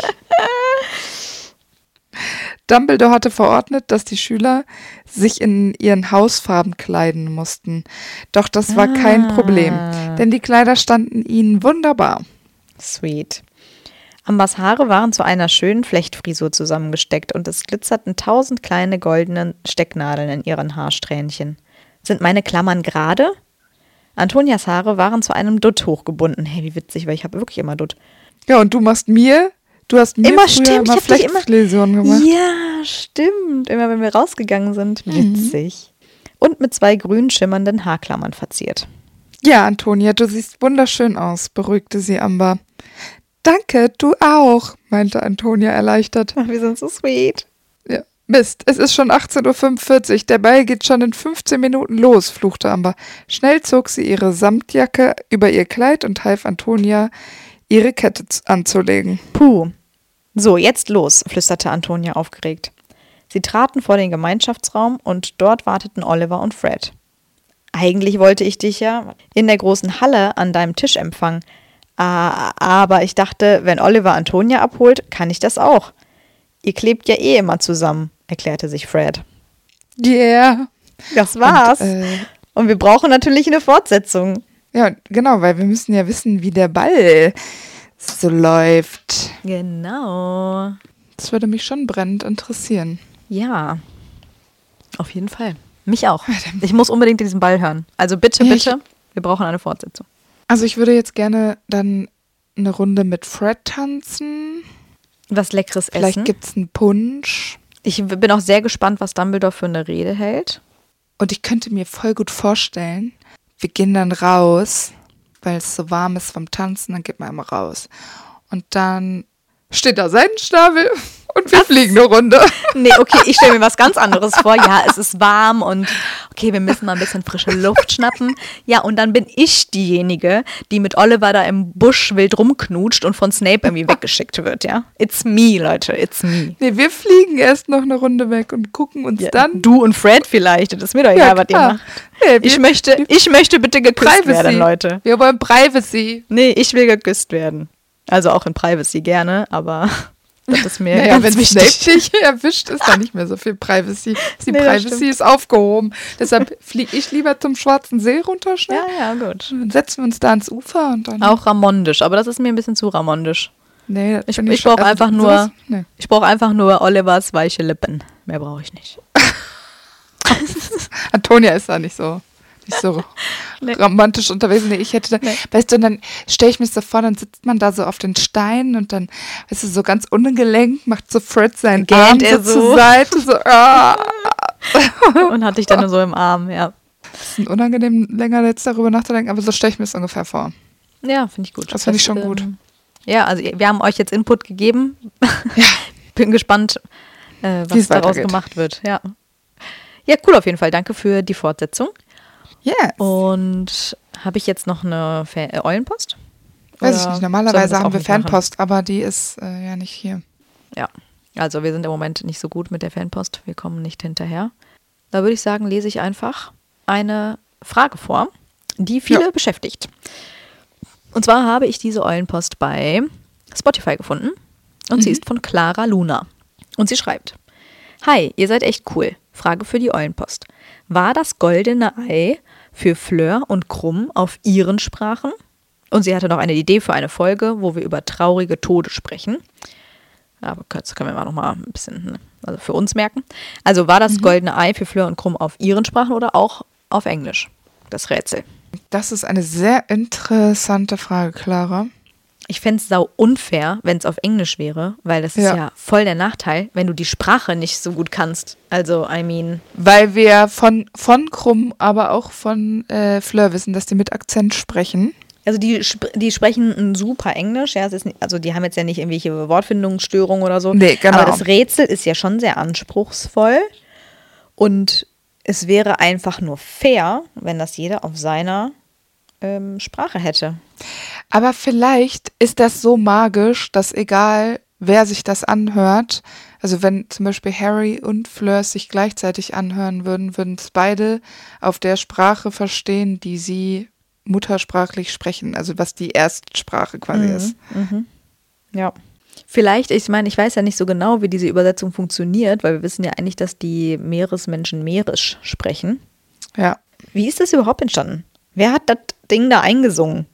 [SPEAKER 1] Dumbledore hatte verordnet, dass die Schüler sich in ihren Hausfarben kleiden mussten. Doch das war kein Problem, denn die Kleider standen ihnen wunderbar.
[SPEAKER 2] Sweet. Ambers Haare waren zu einer schönen Flechtfrisur zusammengesteckt und es glitzerten 1000 kleine goldene Stecknadeln in ihren Haarsträhnchen. Sind meine Klammern gerade? Antonias Haare waren zu einem Dutt hochgebunden. Hey, wie witzig, weil ich habe wirklich immer Dutt.
[SPEAKER 1] Ja, und du hast mir
[SPEAKER 2] Immer
[SPEAKER 1] früher
[SPEAKER 2] stimmt,
[SPEAKER 1] immer
[SPEAKER 2] ich hab dich immer-
[SPEAKER 1] Flechtfrisuren gemacht.
[SPEAKER 2] Ja, stimmt. Immer wenn wir rausgegangen sind. Witzig. Und mit 2 grün schimmernden Haarklammern verziert.
[SPEAKER 1] Ja, Antonia, du siehst wunderschön aus, beruhigte sie Amber. Danke, du auch, meinte Antonia erleichtert.
[SPEAKER 2] Ach, wir sind so sweet.
[SPEAKER 1] Ja. Mist, es ist schon 18:45 Uhr, der Ball geht schon in 15 Minuten los, fluchte Amber. Schnell zog sie ihre Samtjacke über ihr Kleid und half Antonia, ihre Kette anzulegen.
[SPEAKER 2] Puh. So, jetzt los, flüsterte Antonia aufgeregt. Sie traten vor den Gemeinschaftsraum und dort warteten Oliver und Fred. Eigentlich wollte ich dich ja in der großen Halle an deinem Tisch empfangen. Aber ich dachte, wenn Oliver Antonia abholt, kann ich das auch. Ihr klebt ja eh immer zusammen, erklärte sich Fred.
[SPEAKER 1] Yeah.
[SPEAKER 2] Das war's. Und wir brauchen natürlich eine Fortsetzung.
[SPEAKER 1] Ja, genau, weil wir müssen ja wissen, wie der Ball so läuft.
[SPEAKER 2] Genau.
[SPEAKER 1] Das würde mich schon brennend interessieren.
[SPEAKER 2] Ja, auf jeden Fall. Mich auch. Ich muss unbedingt diesen Ball hören. Also bitte, bitte, wir brauchen eine Fortsetzung.
[SPEAKER 1] Also ich würde jetzt gerne dann eine Runde mit Fred tanzen.
[SPEAKER 2] Was Leckeres essen.
[SPEAKER 1] Vielleicht gibt es einen Punsch.
[SPEAKER 2] Ich bin auch sehr gespannt, was Dumbledore für eine Rede hält.
[SPEAKER 1] Und ich könnte mir voll gut vorstellen, wir gehen dann raus, weil es so warm ist vom Tanzen, dann geht man immer raus. Und dann steht da Seidenschnabel und wir fliegen eine Runde.
[SPEAKER 2] Nee, okay, ich stelle mir was ganz anderes vor. Ja, es ist warm und okay, wir müssen mal ein bisschen frische Luft schnappen. Ja, und dann bin ich diejenige, die mit Oliver da im Busch wild rumknutscht und von Snape irgendwie weggeschickt wird, ja. It's me, Leute, it's me.
[SPEAKER 1] Nee, wir fliegen erst noch eine Runde weg und gucken uns dann.
[SPEAKER 2] Du und Fred vielleicht, das ist mir doch egal, was ihr macht.
[SPEAKER 1] Nee,
[SPEAKER 2] Ich möchte bitte geküsst werden, Leute.
[SPEAKER 1] Wir wollen Privacy.
[SPEAKER 2] Nee, ich will geküsst werden. Also auch in Privacy gerne, aber das ist mir
[SPEAKER 1] naja,
[SPEAKER 2] ganz
[SPEAKER 1] wenn
[SPEAKER 2] wichtig.
[SPEAKER 1] Snape dich erwischt, ist da nicht mehr so viel Privacy. Die
[SPEAKER 2] Nee, das
[SPEAKER 1] Privacy
[SPEAKER 2] stimmt.
[SPEAKER 1] ist aufgehoben. Deshalb fliege ich lieber zum Schwarzen See runter schnell.
[SPEAKER 2] Ja, gut.
[SPEAKER 1] Dann setzen wir uns da ans Ufer und dann.
[SPEAKER 2] Auch ramondisch, aber das ist mir ein bisschen zu ramondisch.
[SPEAKER 1] Nee, das
[SPEAKER 2] Ich
[SPEAKER 1] find
[SPEAKER 2] brauche
[SPEAKER 1] schon-
[SPEAKER 2] einfach nur,
[SPEAKER 1] sowas- nee.
[SPEAKER 2] ich brauche einfach nur Olivers weiche Lippen. Mehr brauche ich nicht.
[SPEAKER 1] Antonia ist da nicht so
[SPEAKER 2] Nee.
[SPEAKER 1] romantisch unterwegs. Nee, ich hätte da, weißt du, und dann stelle ich mich so vor, dann sitzt man da so auf den Steinen und dann, weißt du, so ganz ungelenkt, macht so Fred seinen
[SPEAKER 2] Gähnt
[SPEAKER 1] Arm
[SPEAKER 2] er
[SPEAKER 1] so
[SPEAKER 2] so.
[SPEAKER 1] zur Seite, so,
[SPEAKER 2] Und hatte ich dann nur so im Arm, ja.
[SPEAKER 1] Ist unangenehm, länger jetzt darüber nachzudenken, aber so stelle ich mir das ungefähr vor.
[SPEAKER 2] Ja, finde ich gut.
[SPEAKER 1] Das finde ich schon gut.
[SPEAKER 2] Ja, also wir haben euch jetzt Input gegeben. Bin gespannt,
[SPEAKER 1] Wie
[SPEAKER 2] was
[SPEAKER 1] es
[SPEAKER 2] daraus
[SPEAKER 1] weitergeht.
[SPEAKER 2] gemacht wird. Ja. Ja, cool auf jeden Fall. Danke für die Fortsetzung.
[SPEAKER 1] Yes.
[SPEAKER 2] Und habe ich jetzt noch eine Eulenpost?
[SPEAKER 1] Weiß ich
[SPEAKER 2] Oder
[SPEAKER 1] nicht,
[SPEAKER 2] sollen
[SPEAKER 1] normalerweise
[SPEAKER 2] das auch
[SPEAKER 1] haben wir
[SPEAKER 2] nicht machen?
[SPEAKER 1] Fanpost, aber die ist ja nicht hier.
[SPEAKER 2] Ja, also wir sind im Moment nicht so gut mit der Fanpost. Wir kommen nicht hinterher. Da würde ich sagen, lese ich einfach eine Frage vor, die viele beschäftigt. Und zwar habe ich diese Eulenpost bei Spotify gefunden und sie ist von Clara Luna. Und sie schreibt: Hi, ihr seid echt cool. Frage für die Eulenpost. War das goldene Ei für Fleur und Krumm auf ihren Sprachen. Und sie hatte noch eine Idee für eine Folge, wo wir über traurige Tode sprechen. Aber das können wir mal noch mal ein bisschen für uns merken. Also war das goldene Ei für Fleur und Krumm auf ihren Sprachen oder auch auf Englisch? Das Rätsel.
[SPEAKER 1] Das ist eine sehr interessante Frage, Clara.
[SPEAKER 2] Ich fände es sau unfair, wenn es auf Englisch wäre, weil das ist ja voll der Nachteil, wenn du die Sprache nicht so gut kannst. Also,
[SPEAKER 1] Weil wir von Krumm, aber auch von Fleur wissen, dass die mit Akzent sprechen.
[SPEAKER 2] Also die sprechen ein super Englisch, ja, also die haben jetzt ja nicht irgendwelche Wortfindungsstörungen oder so.
[SPEAKER 1] Nee, genau.
[SPEAKER 2] Aber das Rätsel ist ja schon sehr anspruchsvoll und es wäre einfach nur fair, wenn das jeder auf seiner Sprache hätte.
[SPEAKER 1] Aber vielleicht ist das so magisch, dass egal, wer sich das anhört, also wenn zum Beispiel Harry und Fleur sich gleichzeitig anhören würden es beide auf der Sprache verstehen, die sie muttersprachlich sprechen, also was die Erstsprache quasi ist.
[SPEAKER 2] Mhm. Ja. Vielleicht, ich meine, ich weiß ja nicht so genau, wie diese Übersetzung funktioniert, weil wir wissen ja eigentlich, dass die Meeresmenschen Mährisch sprechen.
[SPEAKER 1] Ja.
[SPEAKER 2] Wie ist das überhaupt entstanden? Wer hat das Ding da eingesungen?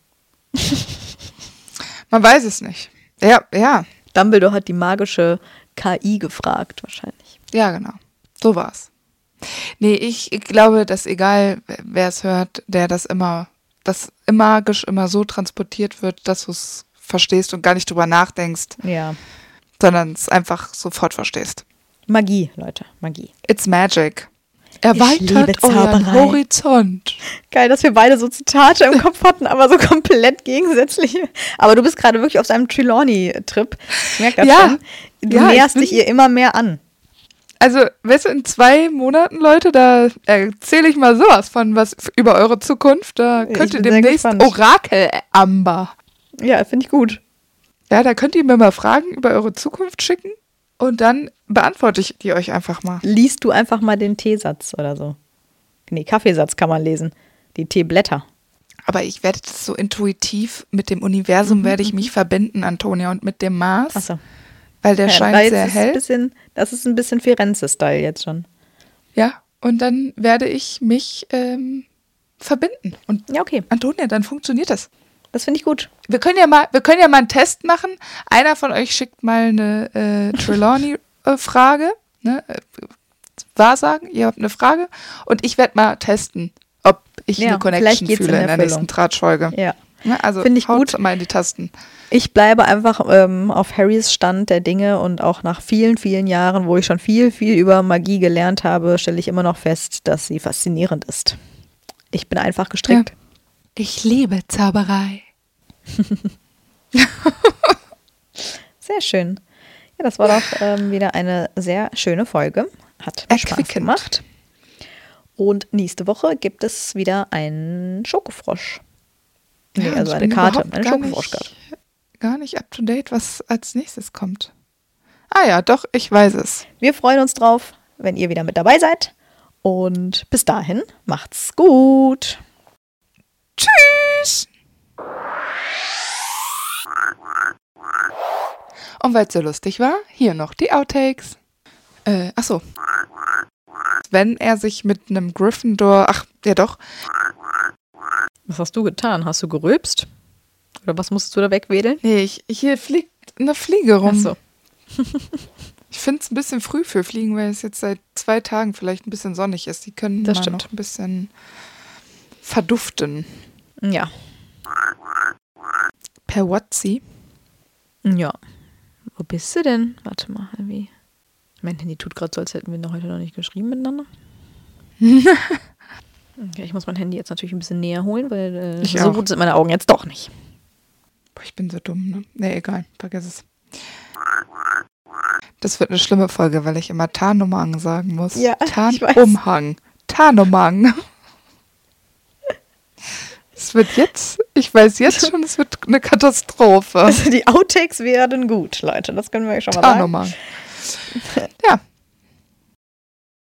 [SPEAKER 1] Man weiß es nicht. Ja.
[SPEAKER 2] Dumbledore hat die magische KI gefragt, wahrscheinlich.
[SPEAKER 1] Ja, genau. So war's. Nee, ich glaube, dass egal, wer es hört, dass magisch immer so transportiert wird, dass du es verstehst und gar nicht drüber nachdenkst.
[SPEAKER 2] Ja.
[SPEAKER 1] Sondern es einfach sofort verstehst.
[SPEAKER 2] Magie, Leute, Magie.
[SPEAKER 1] It's magic. Erweitert euren Horizont.
[SPEAKER 2] Geil, dass wir beide so Zitate im Kopf hatten, aber so komplett gegensätzliche. Aber du bist gerade wirklich auf deinem Trelawney-Trip. Ich merke das schon. Du näherst dich ihr immer mehr an.
[SPEAKER 1] Also, weißt du, in 2 Monaten, Leute, da erzähle ich mal sowas von was über eure Zukunft. Da könnt ihr demnächst Orakel-Amber.
[SPEAKER 2] Ja, finde ich gut.
[SPEAKER 1] Ja, da könnt ihr mir mal Fragen über eure Zukunft schicken und dann beantworte ich die euch einfach mal.
[SPEAKER 2] Liest du einfach mal den Teesatz oder so? Nee, Kaffeesatz kann man lesen. Die Teeblätter.
[SPEAKER 1] Aber ich werde das so intuitiv mit dem Universum werde ich mich verbinden, Antonia, und mit dem Mars.
[SPEAKER 2] Ach so.
[SPEAKER 1] Weil der scheint sehr hell.
[SPEAKER 2] Das ist ein bisschen Firenze-Style jetzt schon.
[SPEAKER 1] Ja, und dann werde ich mich verbinden. Und
[SPEAKER 2] ja, okay.
[SPEAKER 1] Antonia, dann funktioniert das.
[SPEAKER 2] Das finde ich gut.
[SPEAKER 1] Wir können ja mal einen Test machen. Einer von euch schickt mal eine Trelawney-Frage. Ne? Wahrsagen, ihr habt eine Frage. Und ich werde mal testen, ob ich eine Connection fühle in der nächsten Tratschfolge.
[SPEAKER 2] Ja.
[SPEAKER 1] Ne? Also
[SPEAKER 2] finde ich gut.
[SPEAKER 1] Mal in die Tasten.
[SPEAKER 2] Ich bleibe einfach auf Harrys Stand der Dinge und auch nach vielen, vielen Jahren, wo ich schon viel, viel über Magie gelernt habe, stelle ich immer noch fest, dass sie faszinierend ist. Ich bin einfach gestrickt.
[SPEAKER 1] Ja. Ich liebe Zauberei.
[SPEAKER 2] Sehr schön. Ja, das war doch wieder eine sehr schöne Folge. Hat Spaß gemacht. Und nächste Woche gibt es wieder einen Schokofrosch. Nee,
[SPEAKER 1] ja,
[SPEAKER 2] also eine Karte. Eine Schokofroschkarte.
[SPEAKER 1] Gar nicht up to date, was als nächstes kommt. Ah ja, doch, ich weiß es.
[SPEAKER 2] Wir freuen uns drauf, wenn ihr wieder mit dabei seid. Und bis dahin, macht's gut.
[SPEAKER 1] Tschüss! Und weil es so lustig war, hier noch die Outtakes. Achso. Wenn er sich mit einem Gryffindor... Ach, ja doch.
[SPEAKER 2] Was hast du getan? Hast du gerülpst? Oder was musstest du da wegwedeln?
[SPEAKER 1] Nee, hier fliegt eine Fliege rum.
[SPEAKER 2] Ach so.
[SPEAKER 1] Ich finde es ein bisschen früh für Fliegen, weil es jetzt seit 2 Tagen vielleicht ein bisschen sonnig ist. Die können noch ein bisschen verduften.
[SPEAKER 2] Ja.
[SPEAKER 1] Per WhatsApp?
[SPEAKER 2] Ja. Wo bist du denn? Warte mal, irgendwie. Mein Handy tut gerade so, als hätten wir heute noch nicht geschrieben miteinander. Okay, ich muss mein Handy jetzt natürlich ein bisschen näher holen, weil so gut sind meine Augen jetzt doch nicht.
[SPEAKER 1] Boah, ich bin so dumm, ne? Nee, egal, vergiss es. Das wird eine schlimme Folge, weil ich immer Tarnumhang sagen muss.
[SPEAKER 2] Ja,
[SPEAKER 1] Tarnumhang. Tarnumhang. Es wird jetzt, ich weiß jetzt schon, es wird eine Katastrophe.
[SPEAKER 2] Also die Outtakes werden gut, Leute, das können wir euch schon mal sagen.
[SPEAKER 1] Tarnumhang. Ja.